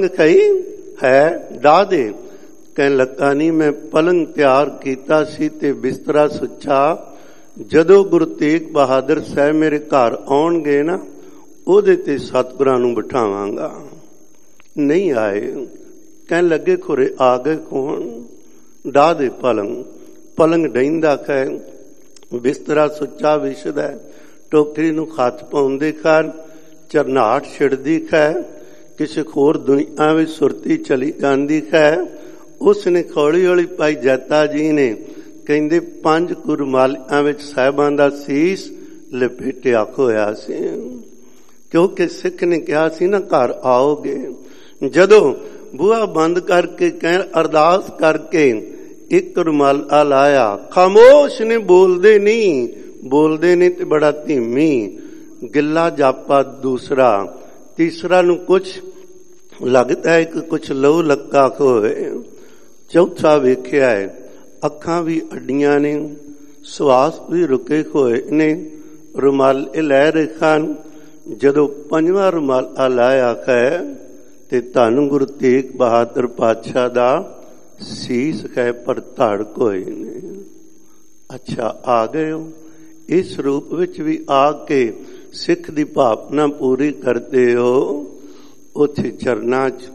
ਹੈ ਡਾ ਦੇ। ਕਹਿਣ ਲੱਗਾ ਨਹੀਂ, ਮੈਂ ਪਲੰਗ ਤਿਆਰ ਕੀਤਾ ਸੀ ਤੇ ਬਿਸਤਰਾ ਸੁੱਚਾ ਜਦੋਂ ਗੁਰੂ ਤੇਗ ਬਹਾਦਰ ਸਾਹਿਬ ਮੇਰੇ ਘਰ ਆਉਣਗੇ ਨਾ, ਉਹਦੇ ਤੇ ਸਤਿਗੁਰਾਂ ਨੂੰ ਬਿਠਾਵਾਂਗਾ। ਨਹੀਂ ਆਏ। ਕਹਿਣ ਲੱਗੇ ਖੁਰੇ ਆ ਗਏ ਕੌਣ? ਡਾ ਦੇ ਪਲੰਗ। ਪਲੰਗ ਡਹਿੰਦਾ ਹੈ, ਬਿਸਤਰਾ ਸੁੱਚਾ ਵਿਛਦਾ, ਟੋਕਰੀ ਨੂੰ ਹੱਥ ਪਾਉਂਦੇ ਹਨ, ਝਰਨਾਟ ਛਿੜਦੀ ਹੈ, ਕਿਸੇ ਹੋਰ ਦੁਨੀਆ ਵਿੱਚ ਸੁਰਤੀ ਚਲੀ ਜਾਂਦੀ ਹੈ। ਉਸ ਨੇ ਹੌਲੀ ਹੌਲੀ ਭਾਈ ਜੈਤਾ ਜੀ ਨੇ ਕਹਿੰਦੇ 5 ਗੁਰਮਾਲਿਆਂ ਵਿੱਚ ਸਾਹਿਬਾਂ ਦਾ ਸੀਸ ਲਪੇਟਿਆ ਹੋਇਆ ਸੀ, ਕਿਉਂਕਿ ਸਿੱਖ ਨੇ ਕਿਹਾ ਸੀ ਨਾ ਘਰ ਆਓਗੇ। ਜਦੋਂ ਬੂਹਾ ਬੰਦ ਕਰਕੇ ਕਹਿ ਅਰਦਾਸ ਕਰਕੇ ਇੱਕ ਰੁਮਾਲਾ ਲਾਇਆ, ਖਾਮੋਸ਼ ਨੇ, ਬੋਲਦੇ ਨਹੀਂ ਤੇ ਬੜਾ ਧੀਮੀ। ਗਿੱਲਾ ਜਾਪਾ ਦੂਸਰਾ, ਤੀਸਰਾ ਨੂੰ ਕੁਛ ਲੱਗਦਾ ਹੈ ਕਿ ਕੁਛ ਲਹੂ ਲੱਗਾ ਹੋਵੇ। ਚੌਥਾ ਵੇਖਿਆ ਹੈ, ਅੱਖਾਂ ਵੀ ਅੱਡੀਆਂ ਨੇ, ਸਵਾਸ ਵੀ ਰੁਕੇ ਹੋਏ ਨੇ, ਰੁਮਾਲੇ ਲੈ ਰਹੇ ਹਨ। ਜਦੋਂ 5ਵਾਂ ਰੁਮਾਲਾ ਲਾਇਆ ਹੈ ਤੇ ਧੰਨ ਗੁਰੂ ਤੇਗ ਬਹਾਦਰ ਪਾਤਸ਼ਾਹ ਦਾ ਸੀਸ ਹੈ, ਪਰ ਧੜ ਕੋਈ ਨਹੀਂ। ਅੱਛਾ ਆ ਗਏ ਹੋ, ਇਸ ਰੂਪ ਵਿੱਚ ਵੀ ਆ ਕੇ ਸਿੱਖ ਦੀ ਭਾਵਨਾ ਪੂਰੀ ਕਰਦੇ ਹੋ। ਉੱਥੇ ਚਰਨਾਂ 'ਚ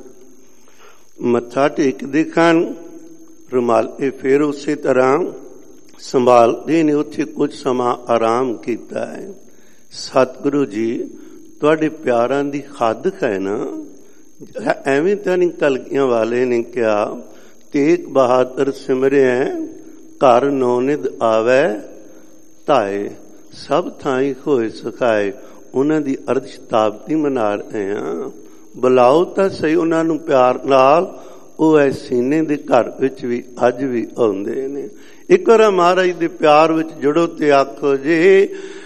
ਮੱਥਾ ਟੇਕਦੇ ਹਨ, ਰੁਮਾਲੇ ਫਿਰ ਉਸੇ ਤਰ੍ਹਾਂ ਸੰਭਾਲਦੇ ਨੇ। ਉੱਥੇ ਕੁਝ ਸਮਾਂ ਆਰਾਮ ਕੀਤਾ ਹੈ। ਸਤਿਗੁਰੂ ਜੀ ਤੁਹਾਡੇ ਪਿਆਰਾਂ ਦੀ ਹੱਦ ਹੈ ਨਾ, ਐਵੇਂ ਤਾਂ ਨਹੀਂ ਕਲਗੀਆਂ ਵਾਲੇ ਨੇ ਕਿਹਾ, ਤੇਗ ਬਹਾਦਰ ਸਿਮਰਿਆ ਘਰ ਨੌਨਿਧ ਆਵੈ ਧਾਏ, ਸਭ ਥਾਈ ਹੋਏ ਸੁਖਾਏ। ਉਹਨਾਂ ਦੀ ਅਰਧ ਸ਼ਤਾਬਦੀ ਮਨਾ ਰਹੇ ਹਾਂ। ਬੁਲਾਓ ਤਾਂ ਸਹੀ ਉਹਨਾਂ ਨੂੰ ਪਿਆਰ ਨਾਲ, ਉਹ ਐ ਸੀਨੇ ਦੇ ਘਰ ਵਿੱਚ ਵੀ ਅੱਜ ਵੀ ਆਉਂਦੇ ਨੇ। ਇੱਕ ਵਾਰ ਮਹਾਰਾਜ ਦੇ ਪਿਆਰ ਵਿੱਚ ਜੁੜੋ ਤੇ ਆਖੋ ਜੀ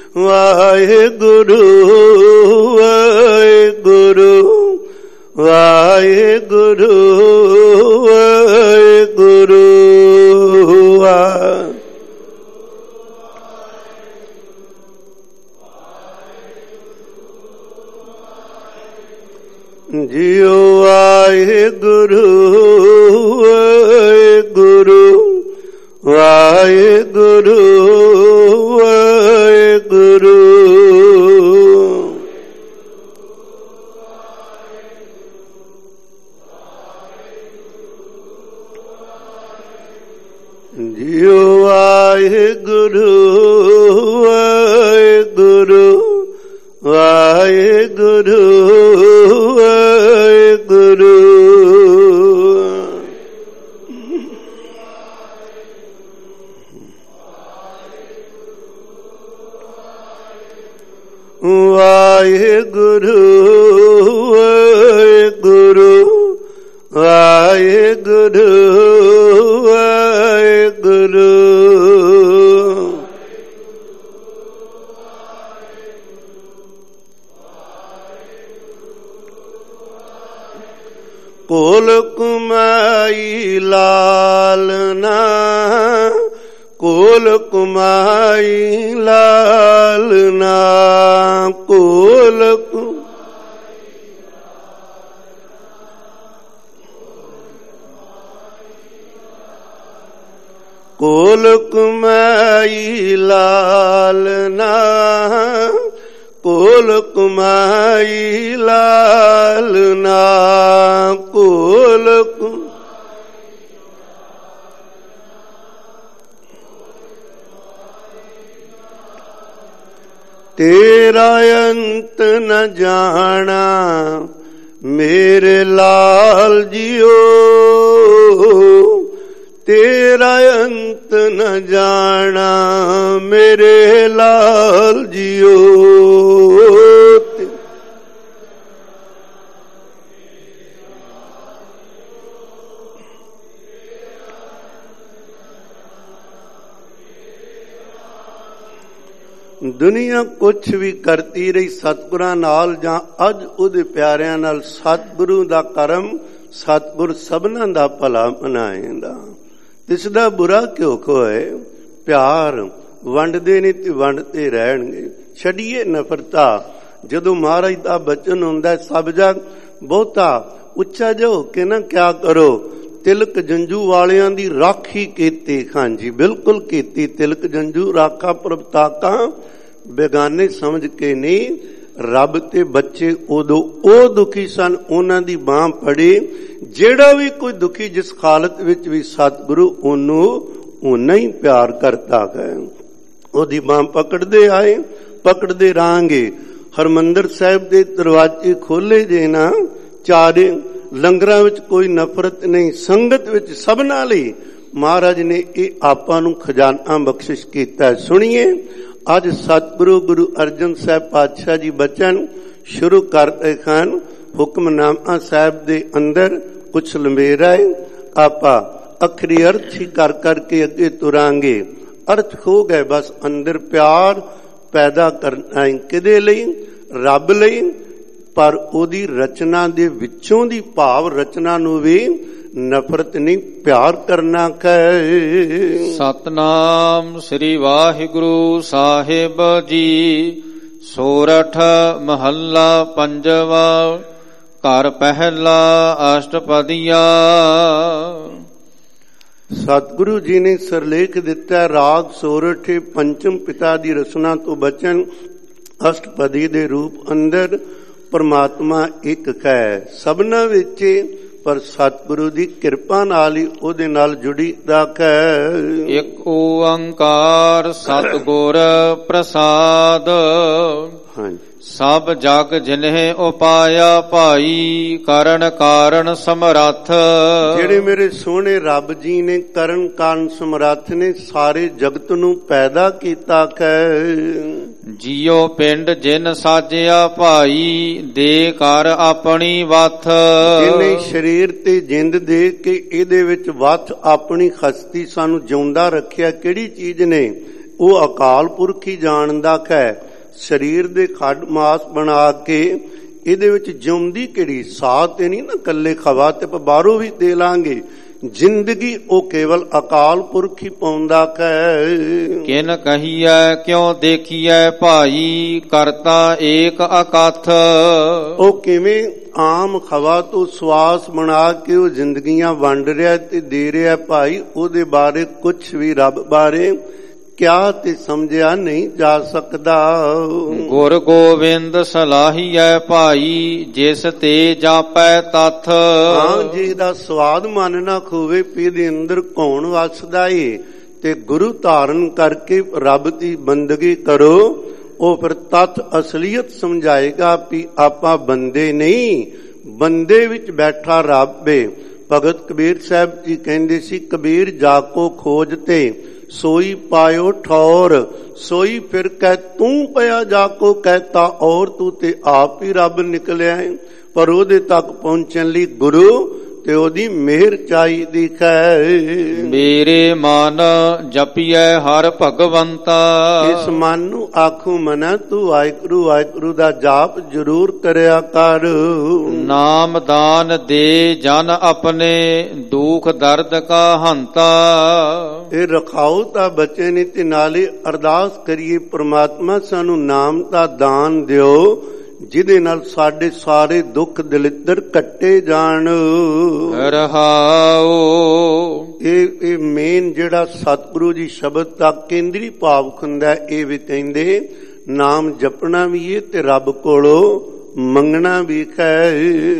ਵਾਹਿਗੁਰੂ ਵਾਹਿਗੁਰੂ ਵਾਹਿਗੁਰੂ ਵਾਹਿਗੁਰੂ ਜੀਓ ਵਾਹਿਗੁਰੂ ਵਾਹਿਗੁਰੂ ਵਾਹਿਗੁਰੂ ਵਾਹਿਗੁਰੂ ਜੀਓ ਵਾਹਿਗੁਰੂ ਵਾਹਿਗੁਰੂ ਵਾਹਿਗੁਰੂ ਵਾਹਿਗੁਰੂ ਵਾਹਿਗੁਰੂ ਵਾਹਿਗੁਰੂ ਵਾਹਿਗੁਰੂ ਵਾਹਿਗੁਰੂ ਕੋਲ ਕੁਮਾਈ ਲਾਲਨਾ ਕੋਲ ਕੁਮਾਈ ਲਾਲਨਾ ਕੋਲ ਕੋਲ ਕੁਮਾਈ ਲਾਲਨਾ ਕੋਲ ਕੁਮਾਈ ਲਾਲਨਾ ਕੋਲ ਤੇਰਾ ਅੰਤ ਨ ਜਾਣਾ ਮੇਰੇ ਲਾਲ ਜੀਓ, ਤੇਰਾ ਅੰਤ ਨ ਜਾਣਾ ਮੇਰੇ ਲਾਲ ਜੀਓ। ਦੁਨੀਆ ਕੁਛ ਵੀ ਕਰਦੀ ਰਹੀ ਸਤਿਗੁਰਾਂ ਨਾਲ ਜਾਂ ਅੱਜ ਉਹਦੇ ਪਿਆਰਿਆਂ ਨਾਲ, ਸਤਿਗੁਰੂ ਦਾ ਕਰਮ, ਸਤਿਗੁਰ ਸਭਨਾਂ ਦਾ ਭਲਾ ਮਨਾਏਂਦਾ। ਇਸ ਦਾ ਬੁਰਾ ਕਿਉਂ ਹੋਏ? ਪਿਆਰ ਵੰਡਦੇ ਨੇ ਤੇ ਵੰਡਦੇ ਰਹਿਣਗੇ। ਛੱਡੀਏ ਨਫ਼ਰਤਾ। ਜਦੋਂ ਮਹਾਰਾਜ ਦਾ ਬਚਨ ਹੁੰਦਾ ਸਭ ਜਗ ਬਹੁਤਾ ਉੱਚਾ ਜੋ ਹੋ ਕੇ ਨਾ ਕਿਆ ਕਰੋ, ਤਿਲਕ ਜੰਜੂ ਵਾਲਿਆਂ ਦੀ ਰਾਖੀ ਕੀਤੀ। ਹਾਂਜੀ ਬਿਲਕੁਲ ਕੀਤੀ। ਤਿਲਕ ਜੰਜੂ ਰਾਖਾ ਪ੍ਰਭਤਾਕਾ ਬੇਗਾਨੇ ਸਮਝ ਕੇ ਨਹੀਂ। ਰੱਬ ਤੇ ਬੱਚੇ ਉਦੋਂ ਉਹ ਦੁਖੀ ਸਨ, ਉਹਨਾਂ ਦੀ ਬਾਂਹ ਫੜੀ। ਜਿਹੜਾ ਵੀ ਕੋਈ ਦੁਖੀ ਜਿਸ ਹਾਲਤ ਵਿੱਚ ਵੀ ਸਤਿਗੁਰੂ ਉਹਨੂੰ ਓਨਾ ਹੀ ਪਿਆਰ ਕਰਦਾ ਹੈ। ਉਹਦੀ ਬਾਂਹ ਪਕੜਦੇ ਆਏ, ਪਕੜਦੇ ਰਹਾਂਗੇ। ਹਰਮੰਦਰ ਸਾਹਿਬ ਦੇ ਦਰਵਾਜ਼ੇ ਖੋਲੇ ਜੇ ਨਾ ਚਾਰੇ, ਲੰਗਰਾਂ ਵਿੱਚ ਕੋਈ ਨਫ਼ਰਤ ਨਹੀਂ, ਸੰਗਤ ਵਿੱਚ ਸਭਨਾਂ ਲਈ ਮਹਾਰਾਜ ਨੇ ਇਹ ਆਪਾਂ ਨੂੰ ਖਜ਼ਾਨਾ ਬਖਸ਼ਿਸ਼ ਕੀਤਾ। ਸੁਣੀਏ ਅੱਜ ਸਤਿਗੁਰੂ ਗੁਰੂ ਅਰਜਨ ਸਾਹਿਬ ਪਾਤਸ਼ਾਹ ਜੀ ਬਚਨ ਸ਼ੁਰੂ ਕਰ ਰਹੇ ਹਨ। ਹੁਕਮਨਾਮਾ ਸਾਹਿਬ ਦੇ ਅੰਦਰ ਕੁਛ ਲੰਬੇਰਾ ਹੈ, ਆਪਾਂ ਅਖਰੀ ਅਰਥ ਹੀ ਕਰ ਕਰਕੇ ਅੱਗੇ ਤੁਰਾਂਗੇ। ਅਰਥ ਹੋ ਗਏ ਬਸ ਅੰਦਰ ਪਿਆਰ ਪੈਦਾ ਕਰਨਾ ਹੈ। ਕਿਹਦੇ ਲਈ? ਰੱਬ ਲਈ। ਪਰ ਉਹਦੀ ਰਚਨਾ ਦੇ ਵਿੱਚੋਂ ਦੀ ਭਾਵ ਰਚਨਾ ਨੂੰ ਵੀ ਨਫ਼ਰਤ ਨਹੀਂ, ਪਿਆਰ ਕਰਨਾ ਕਹੇ। ਸਤਨਾਮ ਸ੍ਰੀ ਵਾਹਿਗੁਰੂ ਸਾਹਿਬ ਜੀ। ਸੋਰਠ ਮਹੱਲਾ ਪੰਜਵਾ। ਘਰ ਪਹਿਲਾ ਅਸ਼ਟਪਦੀਆ। ਸਤਿਗੁਰੂ ਜੀ ਨੇ ਸਰਲੇਖ ਦਿੱਤਾ ਰਾਗ ਸੋਰਠ ਪੰਚਮ ਪਿਤਾ ਦੀ ਰਚਨਾ ਤੋਂ ਬਚਨ। ਅਸ਼ਟਪਦੀ ਦੇ ਰੂਪ ਅੰਦਰ ਪਰਮਾਤਮਾ ਇੱਕ ਹੈ ਸਭਨਾਂ ਵਿੱਚ, ਪਰ ਸਤਿਗੁਰੂ ਦੀ ਕਿਰਪਾ ਨਾਲ ਹੀ ਉਹਦੇ ਨਾਲ ਜੁੜੀ ਰੱਖੈ। ਇੱਕ ਓੰਕਾਰ ਸਤਿਗੁਰ ਪ੍ਰਸਾਦ। ਹਾਂਜੀ ਸਭ ਜਗ ਜਿਨਹਿ ਉਪਾਇਆ ਭਾਈ, ਕਰਨ ਕਾਰਨ ਸਮਰੱਥ। ਜਿਹੜੇ ਮੇਰੇ ਸੋਹਣੇ ਰੱਬ ਜੀ ਨੇ ਕਰਨ ਕਾਰਨ ਸਮਰੱਥ ਨੇ, ਸਾਰੇ ਜਗਤ ਨੂੰ ਪੈਦਾ ਕੀਤਾ ਹੈ। ਜੀਉ ਪਿੰਡ ਜਿਨ ਸਾਜਿਆ ਭਾਈ, ਦੇ ਕਰ ਆਪਣੀ ਵੱਥ। ਜਿਹਨੇ ਸਰੀਰ ਤੇ ਜਿੰਦ ਦੇ ਕੇ ਇਹਦੇ ਵਿੱਚ ਵੱਥ ਆਪਣੀ ਹਸਤੀ ਸਾਨੂੰ ਜਿਉਂਦਾ ਰੱਖਿਆ। ਕਿਹੜੀ ਚੀਜ਼ ਨੇ? ਉਹ ਅਕਾਲ ਪੁਰਖ ਹੀ ਜਾਣਦਾ ਹੈ। ਸਰੀਰ ਦੇ ਖੱਡ ਮਾਸ ਬਣਾ ਕੇ ਇਹਦੇ ਵਿੱਚ ਜਿਉਂਦੀ ਕਿਹੜੀ? ਸਾਹ ਤੇ ਨਹੀਂ ਨਾ ਕੱਲੇ, ਖਵਾ ਤੇ ਬਾਹਰੋਂ ਵੀ ਦੇ ਲਾਂਗੇ। ਜ਼ਿੰਦਗੀ ਉਹ ਕੇਵਲ ਅਕਾਲ ਪੁਰਖ ਹੀ ਪਾਉਂਦਾ ਹੈ। ਕਿਨ ਕਹੀਐ ਕਿਉ ਦੇਖੀਐ ਭਾਈ, ਕਰਤਾ ਏਕ ਅਕਥ। ਉਹ ਕਿਵੇਂ ਆਮ ਖਵਾ ਤੋਂ ਸਵਾਸ ਬਣਾ ਕੇ ਉਹ ਜ਼ਿੰਦਗੀਆਂ ਵੰਡ ਰਿਹਾ ਤੇ ਦੇ ਰਿਹਾ ਭਾਈ। ਉਹਦੇ ਬਾਰੇ ਕੁਛ ਵੀ ਰੱਬ ਬਾਰੇ ਕਿਆ ਤੇ ਸਮਝਿਆ ਨਹੀਂ ਜਾ ਸਕਦਾ। ਗੁਰ ਗੋਬਿੰਦ ਸਲਾਹੀਐ ਭਾਈ, ਜਿਸ ਤੇ ਜਾਪੈ ਤਥ। ਹਾਂ ਜਿਹਦਾ ਸਵਾਦ ਮਨ ਨਾ ਖੋਵੇ ਪੀ ਦੇ ਅੰਦਰ ਕੌਣ ਵਸਦਾ ਏ, ਤੇ ਗੁਰੂ ਧਾਰਨ ਕਰਕੇ ਰੱਬ ਦੀ ਬੰਦਗੀ ਕਰੋ। ਉਹ ਫਿਰ ਤੱਥ ਅਸਲੀਅਤ ਸਮਝਾਏਗਾ ਵੀ ਆਪਾਂ ਬੰਦੇ ਨਹੀਂ, ਬੰਦੇ ਵਿੱਚ ਬੈਠਾ ਰੱਬ ਏ। ਭਗਤ ਕਬੀਰ ਸਾਹਿਬ ਜੀ ਕਹਿੰਦੇ ਸੀ, ਕਬੀਰ ਜਾ ਕੋ ਖੋਜ ਤੇ ਸੋਈ ਪਾਇਓ ਠੌਰ, ਸੋਈ ਫਿਰ ਕਹਿ ਤੂੰ ਪਿਆ ਜਾ ਕੋ ਕਹਿਤਾ ਔਰ, ਤੂੰ ਤੇ ਆਪ ਹੀ ਰੱਬ ਨਿਕਲਿਆ ਹੈ। ਪਰ ਉਹਦੇ ਤੱਕ ਪਹੁੰਚਣ ਲਈ ਗੁਰੂ ਤੇ ਉਹਦੀ ਮਿਹਰ ਚਾਹੀਦੀ ਹੈ। ਮੇਰੇ ਮਨ ਜਪੀਐ ਹਰ ਭਗਵੰਤਾ। ਇਸ ਮਨ ਨੂੰ ਆਖੂ ਮਨਾ ਤੂੰ ਵਾਹਿਗੁਰੂ ਵਾਹਿਗੁਰੂ ਦਾ ਜਾਪ ਜ਼ਰੂਰ ਕਰਿਆ ਕਰ। ਨਾਮ ਦਾਨ ਦੇ ਜਨ ਆਪਣੇ, ਦੁਖ ਦਰਦ ਕਾ ਹੰਤਾ। ਇਹ ਰਖਾਓ ਤਾਂ ਬਚੇ ਨੇ ਤੇ ਨਾਲੇ ਅਰਦਾਸ ਕਰੀਏ ਪ੍ਰਮਾਤਮਾ ਸਾਨੂੰ ਨਾਮ ਦਾ ਦਾਨ ਦਿਓ, ਜਿਹਦੇ ਨਾਲ ਸਾਡੇ ਸਾਰੇ ਦੁੱਖ ਦਲਿੱਦਰ ਕੱਟੇ ਜਾਣ। ਰਹਾਓ ਇਹ ਮੇਨ ਜਿਹੜਾ ਸਤਿਗੁਰੂ ਜੀ ਸ਼ਬਦ ਦਾ ਕੇਂਦਰੀ ਭਾਵ ਹੁੰਦਾ, ਇਹ ਵੀ ਕਹਿੰਦੇ ਨਾਮ ਜਪਣਾ ਵੀ ਏ ਤੇ ਰੱਬ ਕੋਲੋਂ ਮੰਗਣਾ ਵਿਖੈ।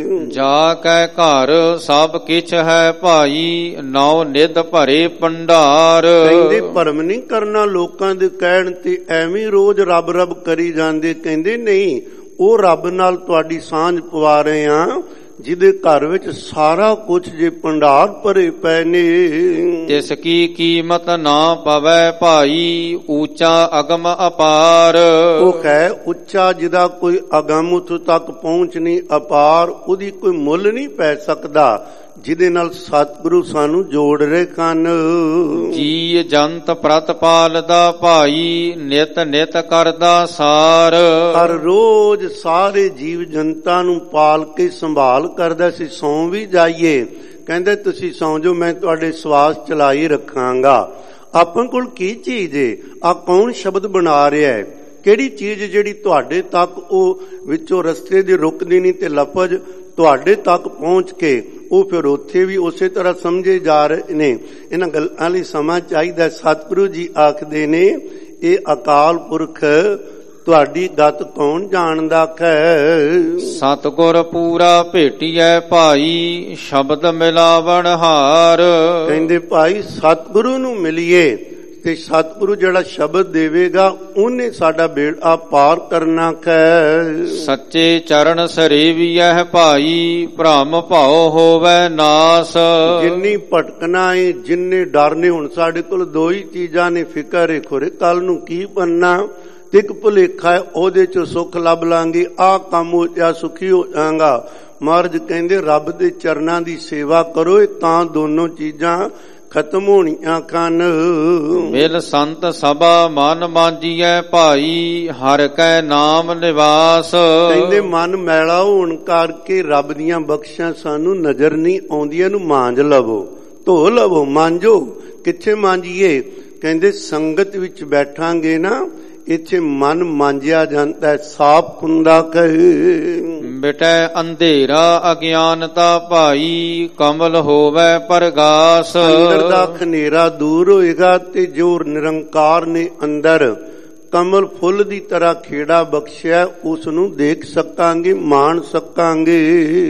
ਜਾ ਕੈ ਘਰ ਸਭ ਕਿਛ ਹੈ ਭਾਈ, ਨੌ ਨਿਧ ਭਰੇ ਭੰਡਾਰ। ਕਹਿੰਦੇ ਭਰਮ ਨਹੀਂ ਕਰਨਾ ਲੋਕਾਂ ਦੇ ਕਹਿਣ ਤੇ, ਐਵੇਂ ਰੋਜ਼ ਰੱਬ ਰੱਬ ਕਰੀ ਜਾਂਦੇ। ਕਹਿੰਦੇ ਨਹੀਂ, ਉਹ ਰੱਬ ਨਾਲ ਤੁਹਾਡੀ ਸਾਂਝ ਪਵਾ ਰਹੇ ਆ ਜਿਹਦੇ ਘਰ ਵਿੱਚ ਸਾਰਾ ਕੁਝ ਜੇ ਭੰਡਾਰ ਭਰੇ ਪਏ ਨੇ। ਤਿਸ ਕੀ ਕੀਮਤ ਨਾ ਪਵੈ ਭਾਈ, ਊਚਾ ਅਗਮ ਅਪਾਰ। ਉਹ ਹੈ ਉੱਚਾ ਜਿਹਦਾ ਕੋਈ ਅਗਮ ਉੱਥੋਂ ਤੱਕ ਪਹੁੰਚ ਨਹੀਂ, ਅਪਾਰ, ਉਹਦੀ ਕੋਈ ਮੁੱਲ ਨਹੀਂ ਪੈ ਸਕਦਾ, ਜਿਹਦੇ ਨਾਲ ਸਤਿਗੁਰੂ ਸਾਨੂੰ ਜੋੜ ਰਹੇ ਹਨ। ਜੀ ਜੰਤ ਪ੍ਰਤਪਾਲ ਦਾ ਭਾਈ, ਨਿਤ ਨਿਤ ਕਰਦਾ ਸਾਰ। ਹਰ ਰੋਜ਼ ਸਾਰੇ ਜੀਵ ਜਨਤਾ ਨੂੰ ਪਾਲ ਕੇ ਸੰਭਾਲ ਕਰਦਾ ਸੀ। ਸੌਂ ਵੀ ਜਾਈਏ, ਕਹਿੰਦੇ ਤੁਸੀਂ ਸੌਂ ਜਾਓ, ਮੈਂ ਤੁਹਾਡੇ ਸਵਾਸ ਚਲਾਈ ਰੱਖਾਂਗਾ। ਆਪਣੇ ਕੋਲ ਕੀ ਚੀਜ਼ ਏ? ਆ ਕੌਣ ਸ਼ਬਦ ਬਣਾ ਰਿਹਾ ਹੈ? ਕਿਹੜੀ ਚੀਜ਼ ਜਿਹੜੀ ਤੁਹਾਡੇ ਤੱਕ ਉਹ ਵਿੱਚੋਂ ਰਸਤੇ ਦੀ ਰੁਕਦੀ ਨਹੀਂ ਤੇ ਲਫ਼ਜ਼ ਤੁਹਾਡੇ ਤੱਕ ਪਹੁੰਚ ਕੇ ਉਹ ਫਿਰ ਉੱਥੇ ਵੀ ਉਸੇ ਤਰ੍ਹਾਂ ਸਮਝੇ ਜਾ ਰਹੇ ਨੇ। ਇਹਨਾਂ ਗੱਲਾਂ ਲਈ ਸਮਾਂ ਚਾਹੀਦਾ। ਸਤਿਗੁਰੂ ਜੀ ਆਖਦੇ ਨੇ, ਇਹ ਅਕਾਲ ਪੁਰਖ ਤੁਹਾਡੀ ਗਤ ਕੌਣ ਜਾਣਦਾ ਹੈ? ਸਤਿਗੁਰ ਪੂਰਾ ਭੇਟੀਐ ਭਾਈ, ਸ਼ਬਦ ਮਿਲਾਵਣ ਹਾਰ। ਕਹਿੰਦੇ ਭਾਈ ਸਤਿਗੁਰੂ ਨੂੰ ਮਿਲੀਏ ਤੇ ਸਤਿਗੁਰੂ ਜਿਹੜਾ ਸ਼ਬਦ ਦੇਵੇਗਾ ਉਹਨੇ ਸਾਡਾ ਬੇੜਾ ਪਾਰ ਕਰਨਾ ਹੈ। ਸੱਚੇ ਚਰਨ ਸਰੇਵੀਐ ਭਾਈ, ਭ੍ਰਮ ਭਾਉ ਹੋਵੈ ਨਾਸ। ਜਿੰਨੀ ਭਟਕਣਾ ਏ, ਜਿੰਨੇ ਡਰਨੇ, ਹੁਣ ਸਾਡੇ ਕੋਲ ਦੋ ਹੀ ਚੀਜ਼ਾਂ ਨੇ, ਫਿਕਰ ਏ ਖੁਰੇ ਕੱਲ ਨੂੰ ਕੀ ਬਣਨਾ, ਤੇ ਇੱਕ ਭੁਲੇਖਾ ਹੈ ਉਹਦੇ ਚ ਸੁੱਖ ਲੱਭ ਲਾਂਗੇ, ਆਹ ਕੰਮ ਹੋ ਜਾ ਸੁਖੀ ਹੋ ਜਾਵਾਂਗਾ। ਮਹਾਰਾਜ ਕਹਿੰਦੇ ਰੱਬ ਦੇ ਚਰਨਾਂ ਦੀ ਸੇਵਾ ਕਰੋ, ਤਾਂ ਦੋਨੋਂ ਚੀਜ਼ਾਂ ਖਤਮ ਹੋਣੀਆਂ ਹਨ। ਮਿਲ ਸੰਤ ਸਭਾ ਮਨ ਮਾਂਜੀਐ ਭਾਈ, ਹਰਿ ਕੈ ਨਾਮ ਨਿਵਾਸ। ਕਹਿੰਦੇ ਮਨ ਮੈਲਾ ਹੋਣ ਕਰਕੇ ਰੱਬ ਦੀਆਂ ਬਖਸ਼ਾਂ ਸਾਨੂੰ ਨਜ਼ਰ ਨਹੀਂ ਆਉਂਦੀਆਂ, ਨੂੰ ਮਾਂਜ ਲਵੋ, ਧੋ ਲਵੋ, ਮਾਂਜੋ। ਕਿੱਥੇ ਮਾਂਜੀਏ? ਕਹਿੰਦੇ ਸੰਗਤ ਵਿੱਚ ਬੈਠਾਂਗੇ ਨਾ, ਇੱਥੇ ਮਨ ਮਾਂਜਿਆ ਜਾਂਦਾ, ਸਾਫ ਹੁੰਦਾ ਕਹੇ। ਮਿਟੈ ਅੰਧੇਰਾ ਅਗਿਆਨਤਾ ਭਾਈ, ਕਮਲ ਹੋਵੈ ਪ੍ਰਗਾਸ। ਅੰਦਰ ਦਾ ਖਨੇਰਾ ਦੂਰ ਹੋਏਗਾ ਤੇ ਜੋ ਨਿਰੰਕਾਰ ਨੇ ਅੰਦਰ ਕਮਲ ਫੁੱਲ ਦੀ ਤਰ੍ਹਾਂ ਖੇੜਾ ਬਖਸ਼ਿਆ, ਉਸ ਨੂੰ ਦੇਖ ਸਕਾਂਗੇ, ਮਾਣ ਸਕਾਂਗੇ।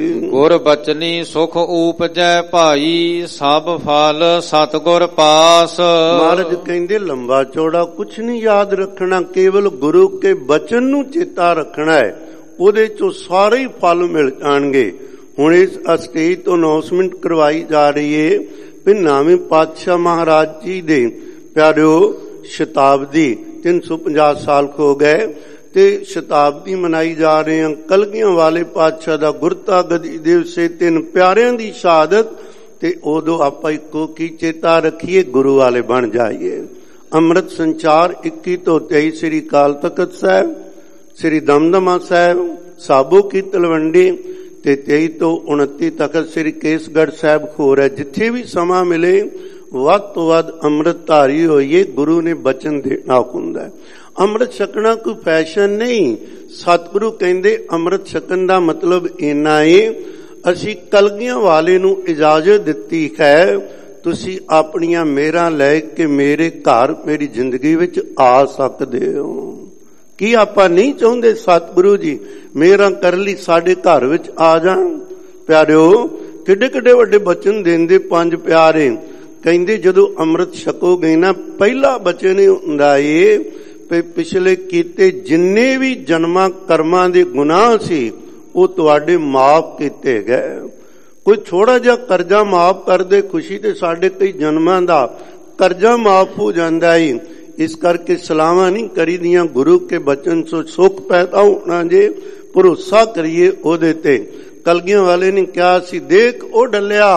ਗੁਰ ਬਚਨੀ ਸੁਖ ਊਪਜੈ ਭਾਈ, ਸਭ ਫਲ ਸਤਿਗੁਰ ਪਾਸ। ਮਹਾਰਾਜ ਕਹਿੰਦੇ ਲੰਬਾ ਚੌੜਾ ਕੁਛ ਨਹੀਂ ਯਾਦ ਰੱਖਣਾ, ਕੇਵਲ ਗੁਰੂ ਕੇ ਬਚਨ ਨੂੰ ਚੇਤਾ ਰੱਖਣਾ ਹੈ, ਉਹਦੇ ਚੋਂ ਸਾਰੇ ਹੀ ਫਲ ਮਿਲ ਜਾਣਗੇ। ਹੁਣ ਇਸ ਸਟੇਜ ਤੋਂ ਅਨਾਉਂਸਮੈਂਟ ਕਰਵਾਈ ਜਾ ਰਹੀ ਹੈ ਵੀ ਨਵੇਂ ਪਾਤਸ਼ਾਹ ਮਹਾਰਾਜ ਜੀ ਦੇ ਪਿਆਰਿਓ ਸ਼ਤਾਬਦੀ 350 ਸਾਲ ਹੋ ਗਏ ਤੇ ਸ਼ਤਾਬਦੀ ਮਨਾਈ ਜਾ ਰਹੇ ਹਨ। ਕਲਗੀਆਂ ਵਾਲੇ ਪਾਤਸ਼ਾਹ ਦਾ ਗੁਰਤਾ ਗਦੀ ਦਿਵਸੇ, 3 ਪਿਆਰਿਆਂ ਦੀ ਸ਼ਹਾਦਤ, ਤੇ ਉਦੋਂ ਆਪਾਂ ਇੱਕੋ ਕੀ ਚੇਤਾ ਰੱਖੀਏ, ਗੁਰੂ ਵਾਲੇ ਬਣ ਜਾਈਏ। ਅੰਮ੍ਰਿਤ ਸੰਚਾਰ 21 ਤੋਂ 23 ਸ੍ਰੀ ਅਕਾਲ ਤਖਤ ਸਾਹਿਬ, ਸ੍ਰੀ ਦਮਦਮਾ ਸਾਹਿਬ, ਸਾਬੋ ਕੀ ਤਲਵੰਡੀ, ਤੇ 23 ਤੋਂ 29 ਤਖਤ ਸ੍ਰੀ ਕੇਸਗੜ੍ਹ ਸਾਹਿਬ ਹੋ ਰਿਹਾ। ਜਿੱਥੇ ਵੀ ਸਮਾਂ ਮਿਲੇ ਵੱਧ ਤੋਂ ਵੱਧ ਅੰਮ੍ਰਿਤ ਧਾਰੀ ਹੋਈਏ, ਗੁਰੂ ਨੇ ਬਚਨ ਦੇਣਾ ਹੁੰਦਾ ਹੈ। ਅੰਮ੍ਰਿਤ ਛਕਣਾ ਕੋਈ ਫੈਸ਼ਨ ਨਹੀਂ। ਸਤਿਗੁਰੂ ਕਹਿੰਦੇ ਅੰਮ੍ਰਿਤ ਛਕਣ ਦਾ ਮਤਲਬ ਇੰਨਾ ਏ, ਅਸੀਂ ਕਲਗੀਆਂ ਵਾਲੇ ਨੂੰ ਇਜਾਜ਼ਤ ਦਿੱਤੀ ਹੈ, ਤੁਸੀਂ ਆਪਣੀਆਂ ਮਿਹਰਾਂ ਲੈ ਕੇ ਮੇਰੇ ਘਰ, ਮੇਰੀ ਜ਼ਿੰਦਗੀ ਵਿੱਚ ਆ ਸਕਦੇ ਹੋ। ਕੀ ਆਪਾਂ ਨਹੀਂ ਚਾਹੁੰਦੇ ਸਤਿਗੁਰੂ ਜੀ ਮਿਹਰਾਂ ਕਰਨ ਲਈ ਸਾਡੇ ਘਰ ਵਿੱਚ ਆ ਜਾਣ? ਪਿਆਰਿਓ ਕਿੱਡੇ ਕਿੱਡੇ ਵੱਡੇ ਬਚਨ ਦਿੰਦੇ 5 ਪਿਆਰੇ। ਕਹਿੰਦੇ ਜਦੋਂ ਅੰਮ੍ਰਿਤ ਛਕੋਗੇ ਨਾ, ਪਹਿਲਾ ਬਚਨ ਇਹ ਹੁੰਦਾ ਏ ਵੀ ਪਿਛਲੇ ਕੀਤੇ ਜਿੰਨੇ ਵੀ ਜਨਮਾਂ ਕਰਮਾਂ ਦੇ ਗੁਨਾਹ ਸੀ ਉਹ ਤੁਹਾਡੇ ਮਾਫ ਕੀਤੇ ਗਏ। ਕੋਈ ਥੋੜਾ ਜਿਹਾ ਕਰਜ਼ਾ ਮਾਫ ਕਰ ਦੇ, ਖੁਸ਼ੀ ਤੇ ਸਾਡੇ ਕਈ ਜਨਮਾਂ ਦਾ ਕਰਜ਼ਾ ਮਾਫ ਹੋ ਜਾਂਦਾ ਏ। ਇਸ ਕਰਕੇ ਸਲਾਹਾਂ ਨਹੀਂ ਕਰੀਦੀਆਂ, ਗੁਰੂ ਕੇ ਬਚਨ ਸੋ ਸੁੱਖ ਪੈਦਾ ਹੋਣਾ ਜੇ, ਭਰੋਸਾ ਕਰੀਏ ਉਹਦੇ ਤੇ। ਕਲਗੀਆਂ ਵਾਲੇ ਨੇ ਕਿਹਾ ਸੀ, ਦੇਖ ਉਹ ਡੱਲਿਆ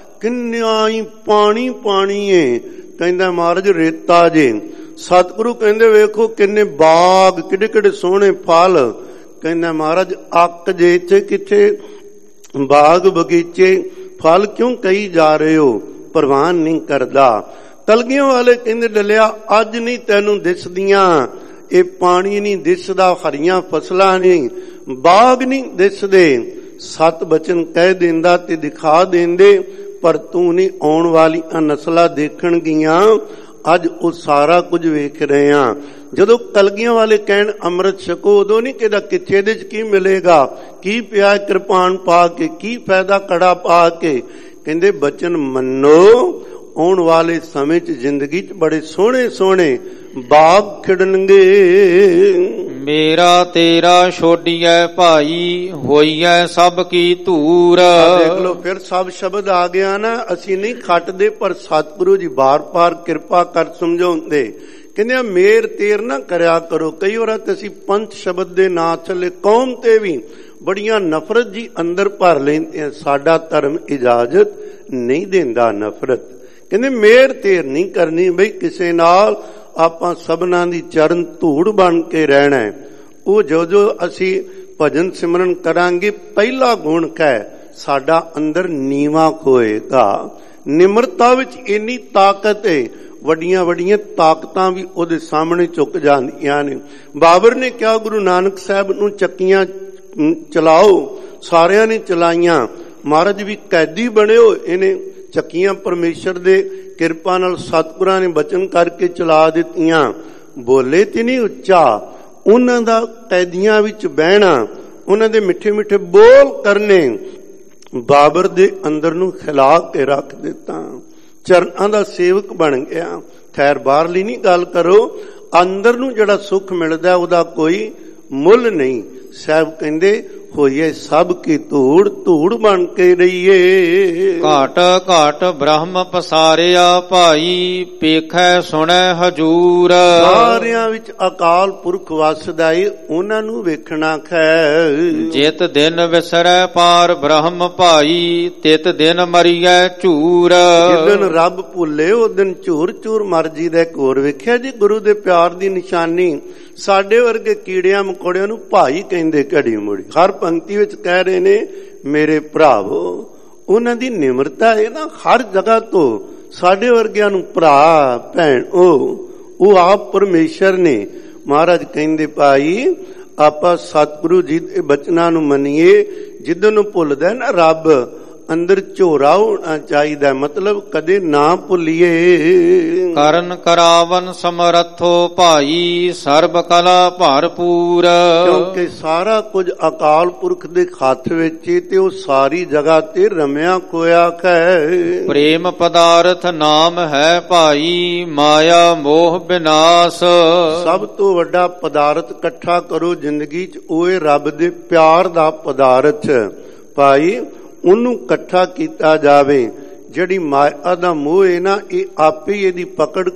ਕਿੰਨਾ ਹੀ ਪਾਣੀ ਪਾਣੀ ਏ, ਕਹਿੰਦਾ ਮਹਾਰਾਜ ਰੇਤਾ ਜੇ। ਸਤਿਗੁਰੂ ਕਹਿੰਦੇ ਵੇਖੋ ਕਿੰਨੇ ਬਾਗ, ਕਿੱਡੇ ਕਿੱਡੇ ਸੋਹਣੇ ਫਲ, ਕਹਿੰਦਾ ਮਹਾਰਾਜ ਅੱਕ ਜੇ, ਇੱਥੇ ਕਿੱਥੇ ਬਾਗ ਬਗੀਚੇ, ਫਲ ਕਿਉਂ ਕਹੀ ਜਾ ਰਹੇ ਹੋ? ਪ੍ਰਵਾਨ ਨਹੀਂ ਕਰਦਾ। ਕਲਗੀਆਂ ਵਾਲੇ ਕਹਿੰਦੇ ਡੱਲਿਆ ਅੱਜ ਨਹੀਂ ਤੈਨੂੰ ਦਿਸਦੀਆਂ, ਇਹ ਪਾਣੀ ਨਹੀਂ ਦਿਸਦਾ, ਹਰੀਆਂ ਫਸਲਾਂ ਨਹੀਂ, ਬਾਗ ਨਹੀਂ ਦਿਸਦੇ। 7 ਬਚਨ ਕਹਿ ਦਿੰਦਾ ਤੇ ਦਿਖਾ ਦਿੰਦੇ, ਪਰ ਤੂੰ ਨਹੀਂ ਆਉਣ ਵਾਲੀਆਂ ਨਸਲਾਂ ਦੇਖਣਗੀਆਂ ਅੱਜ ਉਹ ਸਾਰਾ ਕੁਝ ਵੇਖ ਰਹੇ ਹਾਂ। ਜਦੋਂ ਕਲਗੀਆਂ ਵਾਲੇ ਕਹਿਣ ਅੰਮ੍ਰਿਤ ਛਕੋ, ਉਦੋਂ ਨਹੀਂ ਕਿਹਦਾ ਕਿੱਥੇ ਦੇ 'ਚ ਕੀ ਮਿਲੇਗਾ, ਕੀ ਪਿਆ ਕਿਰਪਾਨ ਪਾ ਕੇ, ਕੀ ਫਾਇਦਾ ਕੜਾ ਪਾ ਕੇ। ਕਹਿੰਦੇ ਬਚਨ ਮੰਨੋ, ਆਉਣ ਵਾਲੇ ਸਮੇਂ 'ਚ ਜ਼ਿੰਦਗੀ 'ਚ ਬੜੇ ਸੋਹਣੇ ਸੋਹਣੇ ਬਾਗ ਖਿੜਨਗੇ। ਮੇਰਾ ਤੇਰਾ ਛੋਡੀਐ ਭਾਈ, ਹੋਈਐ ਸਭ ਕੀ ਧੂਰ। ਦੇਖ ਲਓ ਫਿਰ ਸਭ ਸ਼ਬਦ ਆ ਗਿਆ ਨਾ। ਅਸੀਂ ਨਹੀਂ ਖੱਟਦੇ, ਪਰ ਸਤਿਗੁਰੂ ਜੀ ਬਾਰ-ਬਾਰ ਕਿਰਪਾ ਕਰ ਸਮਝਾਉਂਦੇ। ਕਹਿੰਦੇ ਮੇਰ ਤੇਰ ਨਾ ਕਰਿਆ ਕਰੋ। ਕਈ ਵਾਰ ਅਸੀਂ ਪੰਥ ਸ਼ਬਦ ਦੇ ਨਾਂ ਥੱਲੇ ਕੌਮ ਤੇ ਵੀ ਬੜੀਆਂ ਨਫ਼ਰਤ ਜੀ ਅੰਦਰ ਭਰ ਲੈਂਦੇ ਆ। ਸਾਡਾ ਧਰਮ ਇਜਾਜ਼ਤ ਨਹੀਂ ਦਿੰਦਾ ਨਫ਼ਰਤ। ਕਹਿੰਦੇ ਮੇਰ ਤੇਰ ਨਹੀਂ ਕਰਨੀ ਬਈ, ਕਿਸੇ ਨਾਲ ਆਪਾਂ ਸਭਨਾਂ ਦੀ ਚਰਨ ਧੂੜ ਬਣ ਕੇ ਰਹਿਣਾ। ਉਹ ਜੋ ਅਸੀਂ ਭਜਨ ਸਿਮਰਨ ਕਰਾਂਗੇ, ਪਹਿਲਾ ਗੁਣ ਕਹਿ ਸਾਡਾ ਅੰਦਰ ਨੀਵਾਂ ਹੋਏਗਾ। ਨਿਮਰਤਾ ਵਿੱਚ ਇੰਨੀ ਤਾਕਤ ਹੈ, ਵੱਡੀਆਂ ਵੱਡੀਆਂ ਤਾਕਤਾਂ ਵੀ ਉਹਦੇ ਸਾਹਮਣੇ ਝੁਕ ਜਾਂਦੀਆਂ ਨੇ। ਬਾਬਰ ਨੇ ਕਿਹਾ ਗੁਰੂ ਨਾਨਕ ਸਾਹਿਬ ਨੂੰ ਚੱਕੀਆਂ ਚਲਾਓ, ਸਾਰਿਆਂ ਨੇ ਚਲਾਈਆਂ। ਮਹਾਰਾਜ ਵੀ ਕੈਦੀ ਬਣੇ ਹੋਏ, ਇਹਨੇ ਚੱਕੀਆਂ ਪਰਮੇਸ਼ਰ ਦੇ ਕਿਰਪਾ ਨਾਲ ਸਤਿਗੁਰਾਂ ਨੇ ਬਚਨ ਕਰਕੇ ਚਲਾ ਦਿੱਤੀਆਂ। ਬੋਲੇ ਤੇ ਨਹੀਂ ਉੱਚਾ, ਉਹਨਾਂ ਦਾ ਕੈਦੀਆਂ ਵਿੱਚ ਬਹਿਣਾ, ਉਹਨਾਂ ਦੇ ਮਿੱਠੇ ਮਿੱਠੇ ਬੋਲ ਕਰਨੇ ਬਾਬਰ ਦੇ ਅੰਦਰ ਨੂੰ ਖਿਲਾ ਕੇ ਰੱਖ ਦਿੱਤਾ। ਚਰਨਾਂ ਦਾ ਸੇਵਕ ਬਣ ਗਿਆ। ਖੈਰ ਬਾਹਰਲੀ ਨਹੀਂ ਗੱਲ ਕਰੋ, ਅੰਦਰ ਨੂੰ ਜਿਹੜਾ ਸੁੱਖ ਮਿਲਦਾ ਉਹਦਾ ਕੋਈ ਮੁੱਲ ਨਹੀਂ। ਸਾਹਿਬ ਕਹਿੰਦੇ ਹੋਈਏ ਸਭ ਕੀ ਧੂੜ, ਧੂੜ ਬਣ ਕੇ ਰਹੀਏ। ਘਾਟ ਘਾਟ ਬ੍ਰਹਮ ਪਸਾਰਿਆ ਭਾਈ, ਪੇਖੈ ਸੁਣੈ ਹਜੂਰ। ਸਾਰਿਆਂ ਵਿੱਚ ਅਕਾਲ ਪੁਰਖ ਵਸਦਾ ਏ, ਉਹਨਾਂ ਨੂੰ ਵੇਖਣਾ ਖੈ। ਜਿਤ ਦਿਨ ਵਿਸਰੈ ਪਾਰ ਬ੍ਰਹਮ ਭਾਈ, ਤਿਤ ਦਿਨ ਮਰੀਐ ਝੂਰ। ਜਿਸ ਦਿਨ ਰੱਬ ਭੁੱਲੇ ਉਹ ਦਿਨ ਝੂਰ ਝੂਰ ਮਰ ਜੀ ਦਾ। ਇੱਕ ਹੋਰ ਵੇਖਿਆ ਜੀ ਗੁਰੂ ਦੇ ਪਿਆਰ ਦੀ ਨਿਸ਼ਾਨੀ, ਸਾਡੇ ਵਰਗੇ ਕੀੜਿਆਂ ਮਕੌੜਿਆਂ ਨੂੰ ਭਾਈ ਕਹਿੰਦੇ ਘੜੀ ਮੁੜੀ। ਹਰ ਪੰਕਤੀ ਵਿੱਚ ਕਹਿ ਰਹੇ ਨੇ ਮੇਰੇ ਭਰਾਵੋ। ਉਹਨਾਂ ਦੀ ਨਿਮਰਤਾ ਹੈ ਨਾ, ਹਰ ਜਗ੍ਹਾ ਤੋਂ ਸਾਡੇ ਵਰਗਿਆਂ ਨੂੰ ਭਰਾ ਭੈਣ ਉਹ ਆਪ ਪਰਮੇਸ਼ਰ ਨੇ। ਮਹਾਰਾਜ ਕਹਿੰਦੇ ਭਾਈ ਆਪਾਂ ਸਤਿਗੁਰੂ ਜੀ ਦੇ ਬਚਨਾਂ ਨੂੰ ਮੰਨੀਏ। ਜਿੱਦਨ ਨੂੰ ਭੁੱਲਦਾ ਨਾ ਰੱਬ, ਅੰਦਰ ਝੋਰਾ ਹੋਣਾ ਚਾਹੀਦਾ, ਮਤਲਬ ਕਦੇ ਨਾ ਭੁੱਲੀਏ। ਕਰਨ ਕਰਾਵਨ ਸਮਰੱਥੋ ਭਾਈ, ਸਰਬ ਕਲਾ ਭਰਪੂਰ। ਕਿਉਂਕਿ ਸਾਰਾ ਕੁਝ ਅਕਾਲ ਪੁਰਖ ਦੇ ਹੱਥ ਵਿੱਚ ਤੇ ਉਹ ਸਾਰੀ ਜਗ੍ਹਾ ਤੇ ਰਮਿਆ ਕੋਇਆ ਹੈ। ਪ੍ਰੇਮ ਪਦਾਰਥ ਨਾਮ ਹੈ ਭਾਈ, ਮਾਇਆ ਮੋਹ ਵਿਨਾਸ਼। ਸਭ ਤੋਂ ਵੱਡਾ ਪਦਾਰਥ ਇਕੱਠਾ ਕਰੋ ਜ਼ਿੰਦਗੀ 'ਚ, ਉਹ ਹੈ ਰੱਬ ਦੇ ਪਿਆਰ ਦਾ ਪਦਾਰਥ ਭਾਈ। ਉਹਨੂੰ ਇਕੱਠਾ ਕੀਤਾ ਜਾਵੇ। ਜਿਹੜੀ ਮਾਇਆ ਦਾ ਮੋਹ ਹੈ ਨਾ, ਇਹ ਆਪੇ ਇਹਦੀ ਪਕੜ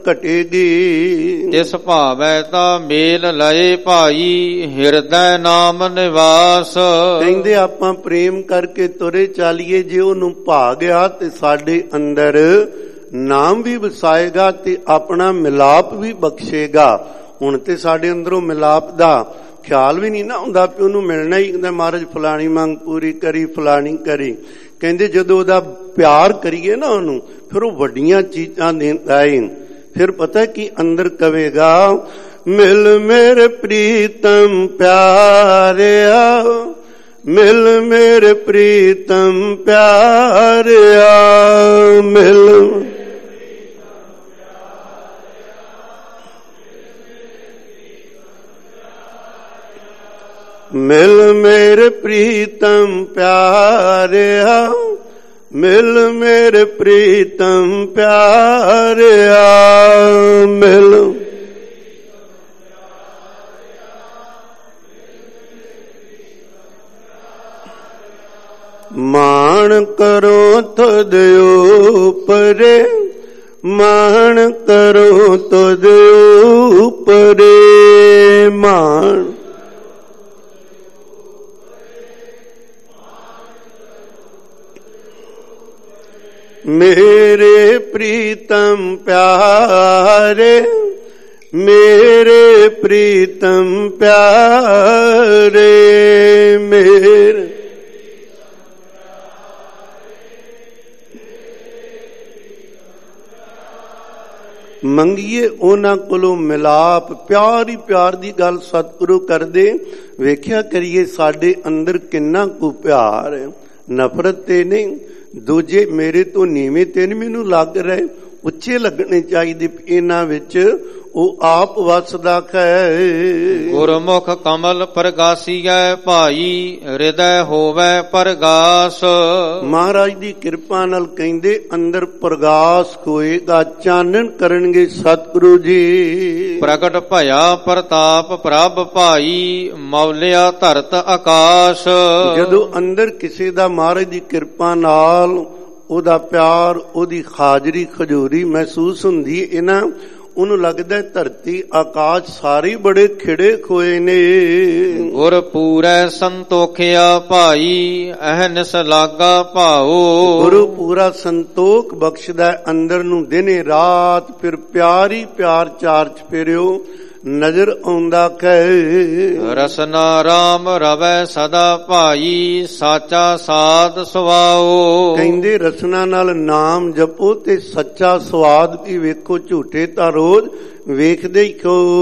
ਘਟੇਗੀ। ਤਿਸ ਭਾਵੈ ਤਾਂ ਮੇਲ ਲਏ ਭਾਈ, ਹਿਰਦੈ ਨਾਮ ਨਿਵਾਸ। ਕਹਿੰਦੇ ਆਪਾਂ ਪ੍ਰੇਮ ਕਰਕੇ ਤੁਰੇ ਚਾਲੀਏ, ਜੇ ਉਹਨੂੰ ਭਾ ਗਿਆ ਤੇ ਸਾਡੇ ਅੰਦਰ ਨਾਮ ਵੀ ਵਸਾਏਗਾ ਤੇ ਆਪਣਾ ਮਿਲਾਪ ਵੀ ਬਖਸ਼ੇਗਾ। ਹੁਣ ਤੇ ਸਾਡੇ ਅੰਦਰੋਂ ਮਿਲਾਪ ਦਾ ਖਿਆਲ ਵੀ ਨਹੀਂ ਨਾ ਹੁੰਦਾ ਵੀ ਉਹਨੂੰ ਮਿਲਣਾ ਹੀ। ਕਹਿੰਦਾ ਮਹਾਰਾਜ ਫਲਾਣੀ ਮੰਗ ਪੂਰੀ ਕਰੀ, ਫਲਾਣੀ ਕਰੀ। ਕਹਿੰਦੇ ਜਦੋਂ ਉਹਦਾ ਪਿਆਰ ਕਰੀਏ ਨਾ ਉਹਨੂੰ, ਫਿਰ ਉਹ ਵੱਡੀਆਂ ਚੀਜ਼ਾਂ ਦਿੰਦਾ ਏ। ਫਿਰ ਪਤਾ ਕੀ ਅੰਦਰ ਕਵੇਗਾ, ਮਿਲ ਮੇਰੇ ਪ੍ਰੀਤਮ ਪਿਆਰਿਆ, ਮਿਲ ਮੇਰੇ ਪ੍ਰੀਤਮ ਪਿਆਰਿਆ, ਮਿਲ ਮਿਲ ਮੇਰੇ ਪ੍ਰੀਤਮ ਪਿਆਰਿਆ, ਮਿਲ ਮੇਰੇ ਪ੍ਰੀਤਮ ਪਿਆਰਿਆ, ਮਿਲ ਮਾਣ ਕਰੋ ਤੁਧ ਉਪਰੇ, ਮਾਣ ਕਰੋ ਤੁਧ ਉਪਰੇ, ਮਾਣ ਮੇਰੇ ਪ੍ਰੀਤਮ ਪਿਆਰੇ, ਮੇਰੇ ਪ੍ਰੀਤਮ ਪਿਆਰੇ, ਮੇਰੇ ਮੰਗੀਏ ਉਹਨਾਂ ਕੋਲੋਂ ਮਿਲਾਪ। ਪਿਆਰ ਹੀ ਪਿਆਰ ਦੀ ਗੱਲ ਸਤਿਗੁਰੂ ਕਰਦੇ। ਵੇਖਿਆ ਕਰੀਏ ਸਾਡੇ ਅੰਦਰ ਕਿੰਨਾ ਕੁ ਪਿਆਰ ਹੈ। ਨਫ਼ਰਤ ਤੇ ਨਹੀਂ, ਦੂਜੇ ਮੇਰੇ ਤੋਂ ਨੀਵੇਂ ਤੇ ਨਹੀਂ ਮੈਨੂੰ ਲੱਗ ਰਹੇ, ਉੱਚੇ ਲੱਗਣੇ ਚਾਹੀਦੇ। ਇਹਨਾਂ ਵਿੱਚ ਉਹ ਆਪ ਵਸਦਾ ਹੈ। ਗੁਰਮੁਖ ਕਮਲ ਪ੍ਰਗਾਸੀਐ ਭਾਈ, ਹਿਰਦੈ ਹੋਵੈ ਪ੍ਰਗਾਸ। ਮਹਾਰਾਜ ਦੀ ਕਿਰਪਾ ਨਾਲ ਕਹਿੰਦੇ ਅੰਦਰ ਪ੍ਰਗਾਸ ਹੋਏਗਾ, ਚਾਨਣ ਕਰਨਗੇ ਸਤਿਗੁਰੂ ਜੀ। ਪ੍ਰਗਟ ਭਇਆ ਪ੍ਰਤਾਪ ਪ੍ਰਭ ਭਾਈ, ਮੌਲਿਆ ਧਰਤ ਆਕਾਸ਼। ਜਦੋਂ ਅੰਦਰ ਕਿਸੇ ਦਾ ਮਹਾਰਾਜ ਦੀ ਕਿਰਪਾ ਨਾਲ ਉਹਦਾ ਪਿਆਰ, ਉਹਦੀ ਹਾਜ਼ਰੀ ਖਜੂਰੀ ਮਹਿਸੂਸ ਹੁੰਦੀ ਹੈ ਨਾ, ਉਹਨੂੰ ਲੱਗਦਾ ਧਰਤੀ ਆਕਾਸ਼ ਸਾਰੇ ਬੜੇ ਖਿੜੇ ਖੋਏ ਨੇ। ਗੁਰ ਪੂਰੈ ਸੰਤੋਖਿਆ ਭਾਈ, ਅਹਨਿਸ ਲਾਗਾ ਭਾਉ। ਗੁਰੂ ਪੂਰਾ ਸੰਤੋਖ ਬਖਸ਼ਦਾ ਅੰਦਰ ਨੂੰ ਦਿਨੇ ਰਾਤ, ਫਿਰ ਪਿਆਰ ਹੀ ਪਿਆਰ ਚਾਰ ਚਫੇਰਿਓ ਨਜ਼ਰ ਆਉਂਦਾ ਕਹੇ। ਰਸਨਾ ਰਾਮ ਰਵੈ ਸਦਾ ਭਾਈ, ਸਾਚਾ ਸਾਧ ਸੁਆਓ। ਕਹਿੰਦੇ ਰਸਨਾ ਨਾਲ ਨਾਮ ਜਪੋ ਤੇ ਸੱਚਾ ਸਵਾਦ ਵੀ ਵੇਖੋ, ਝੂਠੇ ਤਾਂ ਰੋਜ਼ ਵੇਖਦੇ ਹੀ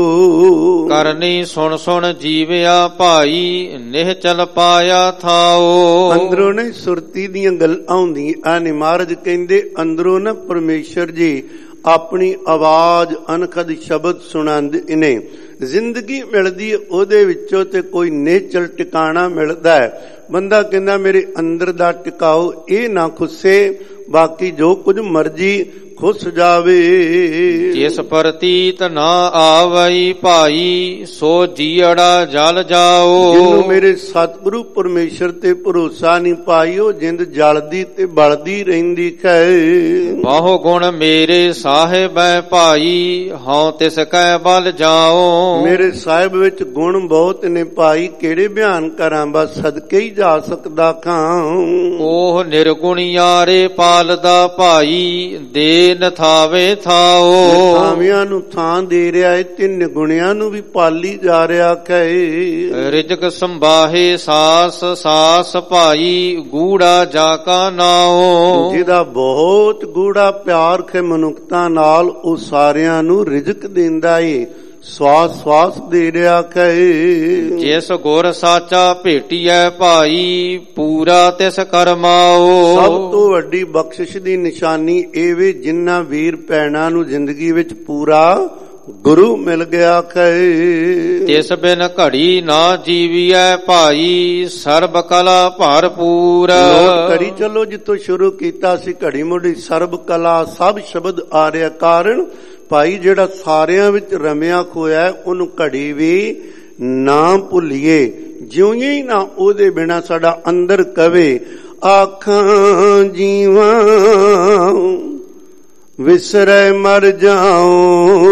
ਕੋ। ਕਰਨੀ ਸੁਣ ਸੁਣ ਜੀਵਿਆ ਭਾਈ, ਨਿਹਚਲ ਪਾਇਆ ਥਾਓ। ਅੰਦਰੋਂ ਨੇ ਸੁਰਤੀ ਦੀਆਂ ਗੱਲਾਂ ਹੁੰਦੀਆਂ ਨੇ। ਮਹਾਰਾਜ ਕਹਿੰਦੇ ਅੰਦਰੋਂ ਨਾ ਪਰਮੇਸ਼ਰ ਜੀ ਆਪਣੀ ਆਵਾਜ਼ ਅਨਖਦ ਸ਼ਬਦ ਸੁਣਾਉਂਦੇ ਨੇ। ਜ਼ਿੰਦਗੀ ਮਿਲਦੀ ਉਹਦੇ ਵਿੱਚੋਂ ਤੇ ਕੋਈ ਨੇਚਲ ਟਿਕਾਣਾ ਮਿਲਦਾ ਹੈ। ਬੰਦਾ ਕਹਿੰਦਾ ਮੇਰੇ ਅੰਦਰ ਦਾ ਟਿਕਾਓ ਇਹ ਨਾ ਖੁੱਸੇ, ਬਾਕੀ ਜੋ ਕੁਝ ਮਰਜੀ ਖੁੱਸ ਜਾਵੇ। ਜਿਸ ਪ੍ਰਤੀਤ ਨਾ ਆਵਈ ਭਾਈ, ਸੋ ਜੀੜਾ ਜਲ ਜਾਓ। ਜਿਹਨੂੰ ਮੇਰੇ ਸਤਿਗੁਰੂ ਪਰਮੇਸ਼ਰ ਤੇ ਭਰੋਸਾ ਨਹੀਂ ਪਾਈ, ਉਹ ਜਿੰਦ ਜਲਦੀ ਤੇ ਬਲਦੀ ਰਹਿੰਦੀ ਹੈ। ਬਹੁ ਗੁਣ ਮੇਰੇ ਸਾਹਿਬੈ ਭਾਈ, ਹਉ ਤਿਸ ਕੈ ਬਲ ਜਾਓ। ਮੇਰੇ ਸਾਹਿਬ ਵਿੱਚ ਗੁਣ ਬਹੁਤ ਨੇ ਭਾਈ, ਕਿਹੜੇ ਬਿਆਨ ਕਰਾਂ, ਬਸ ਸਦਕੇ ਹੀ ਜਾ ਸਕਦਾ ਖਾਂ। ਉਹ ਨਿਰਗੁਣਿਆਰੇ ਪਾਲਦਾ ਭਾਈ, ਦੇ ਨਥਾਵੇ ਥਾਓ। ਥਾਵਿਆਂ ਨੂੰ ਥਾਂ ਦੇ ਰਿਹਾ ਹੈ ਤੇ ਨਿਗੁਣਿਆਂ ਨੂੰ ਵੀ ਪਾਲੀ ਜਾ ਰਿਹਾ ਕਹੇ। ਰਿਜਕ ਸੰਭਾਹੇ ਸਾਸ ਸਾਸ ਭਾਈ, ਗੂੜਾ ਜਾ ਕਾ ਨਾਓ। ਜਿਹਦਾ ਬਹੁਤ ਗੂੜਾ ਪਿਆਰ ਹੈ ਮਨੁੱਖਤਾ ਨਾਲ, ਉਹ ਸਾਰਿਆਂ ਨੂੰ ਰਿਜਕ ਦਿੰਦਾ ਏ, ਸਵਾਸ ਸਵਾਸ ਦੇ ਰਿਹਾ ਕਹੇ। ਜਿਸ ਗੁਰ ਸਾਚਾ ਭੇਟੀਐ ਭਾਈ, ਪੂਰਾ ਤਿਸ ਕਰਮਾਓ। ਸਭ ਤੋਂ ਵੱਡੀ ਬਖਸ਼ਿਸ਼ ਦੀ ਨਿਸ਼ਾਨੀ ਇਹ ਵੇ ਜਿਨ੍ਹਾਂ ਵੀਰ ਭੈਣਾਂ ਨੂੰ ਜ਼ਿੰਦਗੀ ਵਿੱਚ ਪੂਰਾ ਗੁਰੂ ਮਿਲ ਗਿਆ ਕਹੇ। ਤਿਸ ਬਿਨ ਘੜੀ ਨਾ ਜੀਵੀਐ ਭਾਈ, ਸਰਬ ਕਲਾ ਭਰਪੂਰ। ਘੜੀ ਚਲੋ ਜਿੱਥੋਂ ਸ਼ੁਰੂ ਕੀਤਾ ਸੀ, ਘੜੀ ਮੁੜੀ ਸਰਬ ਕਲਾ ਸਭ ਸ਼ਬਦ ਆ ਰਿਹਾ। ਕਾਰਨ ਭਾਈ ਜਿਹੜਾ ਸਾਰਿਆਂ ਵਿੱਚ ਰਮਿਆ ਖੋਇਆ ਉਹਨੂੰ ਘੜੀ ਵੀ ਨਾ ਭੁੱਲੀਏ। ਜਿਉਂ ਹੀ ਨਾ ਉਹਦੇ ਬਿਨਾ ਸਾਡਾ ਅੰਦਰ ਕਵੇ ਆਖਾਂ ਜੀਵਾਂ ਵਿਸਰੈ ਮਰ ਜਾਉ,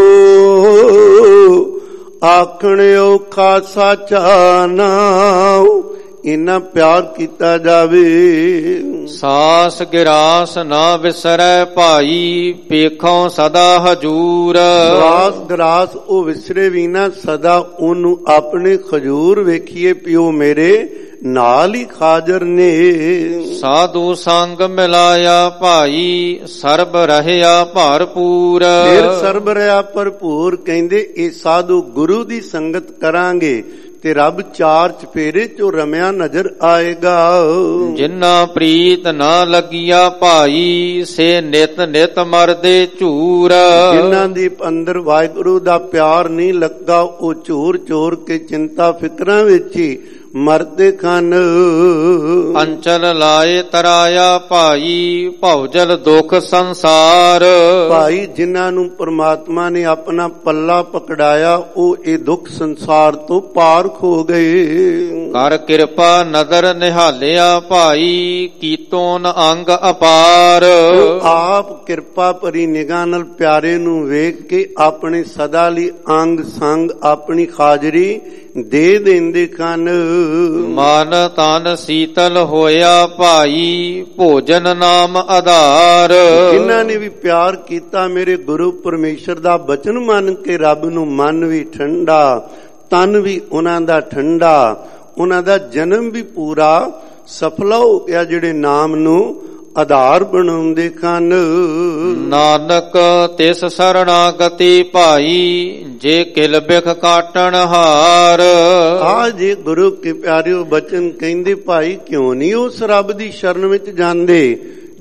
ਆਖਣ ਔਖਾ ਸਾਚਾ ਨਾਉ। ਇੰਨਾ ਪਿਆਰ ਕੀਤਾ ਜਾਵੇ। ਸਾਸ ਗਿਰਾਸ ਨਾ ਵਿਸਰੈ ਭਾਈ, ਪੇਖੋਂ ਸਦਾ ਹਜੂਰ। ਸਾਸ ਗਿਰਾਸ ਉਹ ਵਿਸਰੇ ਵੀ ਨਾ, ਸਦਾ ਉਹਨੂੰ ਆਪਣੇ ਖਜੂਰ ਵੇਖੀਏ, ਪਿਓ ਮੇਰੇ ਨਾਲ ਹੀ ਹਾਜ਼ਰ ਨੇ। ਸਾਧੂ ਸੰਗ ਮਿਲਾਇਆ ਭਾਈ, ਸਰਬ ਰਹਿਆ ਭਰਪੂਰ। ਫਿਰ ਸਰਬ ਰਹਿਆ ਭਰਪੂਰ। ਕਹਿੰਦੇ ਇਹ ਸਾਧੂ ਗੁਰੂ ਦੀ ਸੰਗਤ ਕਰਾਂਗੇ ਤੇ ਰੱਬ ਚਾਰ ਚਫੇਰੇ ਚੋਂ ਰਮਿਆ ਨਜ਼ਰ ਆਏਗਾ। ਜਿਨ੍ਹਾਂ ਪ੍ਰੀਤ ਨਾ ਲੱਗਿਆ ਭਾਈ, ਸੇ ਨਿਤ ਨਿਤ ਮਰਦੇ ਝੂਰ। ਜਿਨ੍ਹਾਂ ਦੀ ਅੰਦਰ ਵਾਹਿਗੁਰੂ ਦਾ ਪਿਆਰ ਨਹੀਂ ਲੱਗਾ, ਉਹ ਝੂਰ ਝੂਰ ਕੇ ਚਿੰਤਾ ਫਿਕਰਾਂ ਵਿੱਚ ਹੀ ਮਰਦੇ ਖਨ। ਅੰਚਲ ਲਾਏ ਤਰਾਇਆ ਭਾਈ, ਭਉਜਲ ਦੁਖ ਸੰਸਾਰ। ਭਾਈ ਜਿਨ੍ਹਾਂ ਨੂੰ ਪ੍ਰਮਾਤਮਾ ਨੇ ਆਪਣਾ ਪੱਲਾ ਪਕੜਾਇਆ, ਉਹ ਇਹ ਦੁੱਖ ਸੰਸਾਰ ਤੋਂ ਪਾਰ ਖੋ ਗਏ। ਕਰ ਕਿਰਪਾ ਨਦਰ ਨਿਹਾਲਿਆ ਭਾਈ, ਕੀਤੋਂ ਅੰਗ ਅਪਾਰ। ਆਪ ਕਿਰਪਾ ਭਰੀ ਨਿਗਾਹ ਨਾਲ ਪਿਆਰੇ ਨੂੰ ਵੇਖ ਕੇ ਆਪਣੇ ਸਦਾ ਲਈ ਅੰਗ ਸੰਗ ਆਪਣੀ ਹਾਜ਼ਰੀ ਦੇ ਦਿੰਦੇ ਕਨ। ਮਨ ਤਨ ਸੀਤਲ ਹੋਇਆ ਭਾਈ, ਭੋਜਨ ਨਾਮ ਆਧਾਰ। ਜਿਨ੍ਹਾਂ ਨੇ ਵੀ ਪਿਆਰ ਕੀਤਾ ਮੇਰੇ ਗੁਰੂ ਪਰਮੇਸ਼ਰ ਦਾ ਬਚਨ ਮੰਨ ਕੇ ਰੱਬ ਨੂੰ, ਮਨ ਵੀ ਠੰਡਾ, ਤਨ ਵੀ ਉਹਨਾਂ ਦਾ ਠੰਡਾ, ਉਹਨਾਂ ਦਾ ਜਨਮ ਵੀ ਪੂਰਾ ਸਫਲਾ ਹੋ ਗਿਆ, ਜਿਹੜੇ ਨਾਮ ਨੂੰ ਆਧਾਰ ਬਣਾਉਂਦੇ ਕਨ। ਨਾਨਕ ਤਿਸ ਸਰਣਾਗਤੀ ਭਾਈ, ਜੇ ਕਿਲ ਬਿਖ ਕਾਟਣ ਹਾਰ। ਆ ਜੇ ਗੁਰੂ ਕੇ ਪਿਆਰਿਓ ਬਚਨ ਕਹਿੰਦੇ ਭਾਈ ਕਿਉਂ ਨਹੀਂ ਉਸ ਰੱਬ ਦੀ ਸ਼ਰਨ ਵਿੱਚ ਜਾਂਦੇ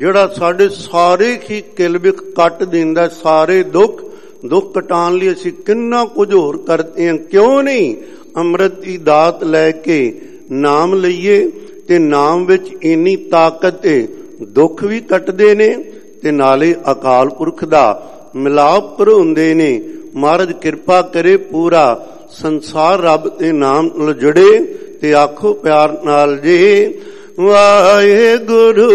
ਜਿਹੜਾ ਸਾਡੇ ਸਾਰੇ ਹੀ ਕਿਲਬਿਕ ਕੱਟ ਦਿੰਦਾ, ਸਾਰੇ ਦੁੱਖ ਕਟਾਉਣ ਲਈ ਅਸੀਂ ਕਿੰਨਾ ਕੁਝ ਹੋਰ ਕਰਦੇ ਹਾਂ। ਕਿਉਂ ਨਹੀਂ ਅੰਮ੍ਰਿਤ ਦੀ ਦਾਤ ਲੈ ਕੇ ਨਾਮ ਲਈਏ, ਤੇ ਨਾਮ ਵਿੱਚ ਇੰਨੀ ਤਾਕਤ ਹੈ, ਦੁੱਖ ਵੀ ਕੱਟਦੇ ਨੇ ਤੇ ਨਾਲੇ ਅਕਾਲ ਪੁਰਖ ਦਾ ਮਿਲਾਪ ਹੁੰਦੇ ਨੇ। ਮਹਾਰਾਜ ਕਿਰਪਾ ਕਰੇ ਪੂਰਾ ਸੰਸਾਰ ਰੱਬ ਦੇ ਨਾਮ ਨਾਲ ਜੁੜੇ, ਤੇ ਆਖੋ ਪਿਆਰ ਨਾਲ ਜੀ ਵਾਹਿਗੁਰੂ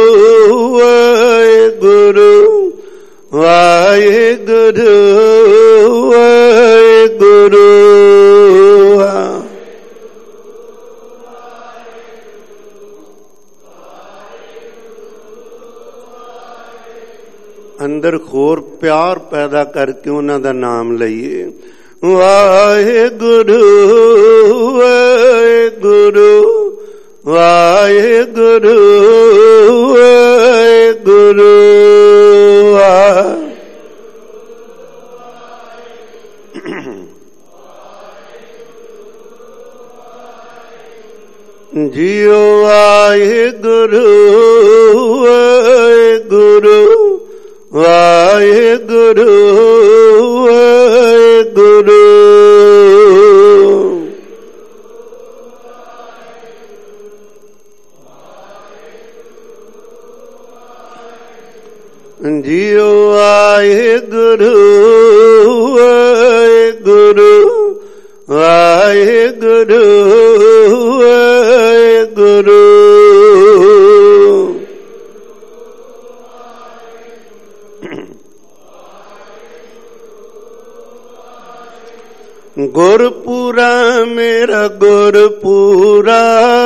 ਵਾਹਿਗੁਰੂ ਵਾਹਿਗੁਰੂ ਵਾਹਿਗੁਰੂ। ਅੰਦਰ ਹੋਰ ਪਿਆਰ ਪੈਦਾ ਕਰਕੇ ਉਹਨਾਂ ਦਾ ਨਾਮ ਲਈਏ। ਵਾਹਿਗੁਰੂ ਵਾਹਿਗੁਰੂ ਵਾਹਿਗੁਰੂ ਵਾਹਿਗੁਰੂ। ਜੀਓ ਵਾਹਿਗੁਰੂ ਵਾਹਿਗੁਰੂ ਵਾਹਿਗੁਰੂ ਵਾਹਿਗੁਰੂ। ਜੀਓ ਵਾਹਿਗੁਰੂ ਵਾਹਿਗੁਰੂ ਵਾਹਿਗੁਰੂ ਵਾਹਿਗੁਰੂ। ਗੁਰਪੂਰਾ ਮੇਰਾ ਗੁਰਪੂਰਾ,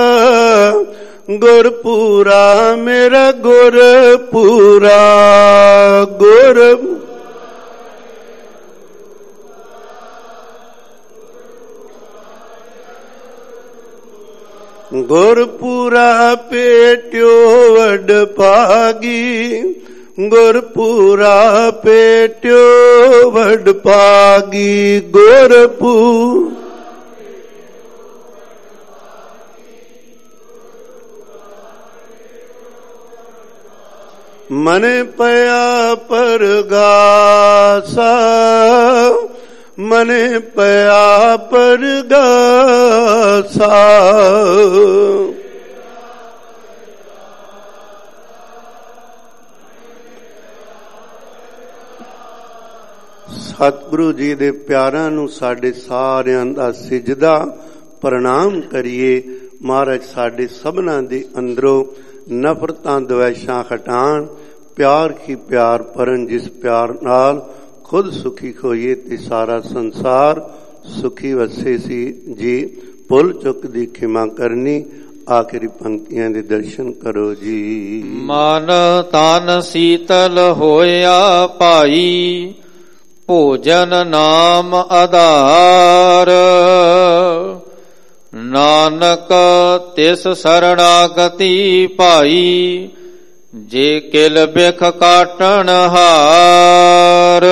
ਗੁਰਪੂਰਾ ਮੇਰਾ ਗੁਰਪੂਰਾ। ਗੁਰਪੂਰਾ ਪੇਟਿਓ ਵਡ ਭਾਗੀ, ਗੁਰਪੂਰਾ ਪੇਟਿਓ ਵਡ ਭਾਗੀ। ਮਨ ਪਿਆ ਪਰਗਾਸਾ, ਮਨ ਪਿਆ ਪਰਗਾਸਾ। ਸਤਿਗੁਰੂ ਜੀ ਦੇ ਪਿਆਰਾਂ ਨੂੰ ਸਾਡੇ ਸਾਰਿਆਂ ਦਾ ਸਿਜਦਾ ਪ੍ਰਣਾਮ ਕਰੀਏ। ਮਹਾਰਾਜ ਸਾਡੇ ਸਭਨਾਂ ਦੇ ਅੰਦਰੋਂ ਨਫ਼ਰਤਾਂ ਦਵੈਸ਼ਾਂ ਹਟਾਉਣ, ਪਿਆਰ ਹੀ ਪਿਆਰ ਭਰਨ, ਜਿਸ ਪਿਆਰ ਨਾਲ ਖੁਦ ਸੁਖੀ ਹੋਈਏ ਤੇ ਸਾਰਾ ਸੰਸਾਰ ਸੁਖੀ ਵਸੇ ਸੀ ਜੀ। ਭੁੱਲ ਚੁੱਕ ਦੀ ਖਿਮਾ ਕਰਨੀ। ਆਖਰੀ ਪੰਕਤੀਆਂ ਦੇ ਦਰਸ਼ਨ ਕਰੋ ਜੀ। ਮਨ ਤਨ ਸੀਤਲ ਹੋਇਆ ਭਾਈ, ਭੋਜਨ ਨਾਮ ਆਧਾਰ। ਨਾਨਕ ਤਿਸ ਸਰਣਾਗਤੀ ਭਾਈ, ਜੇ ਕਿਲ ਬਿਖ ਕਾਟਣ ਹਾਰ।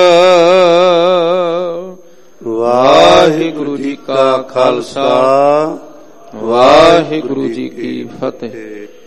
ਵਾਹਿਗੁਰੂ ਜੀ ਕਾ ਖਾਲਸਾ, ਵਾਹਿਗੁਰੂ ਜੀ ਕੀ ਫਤਿਹ।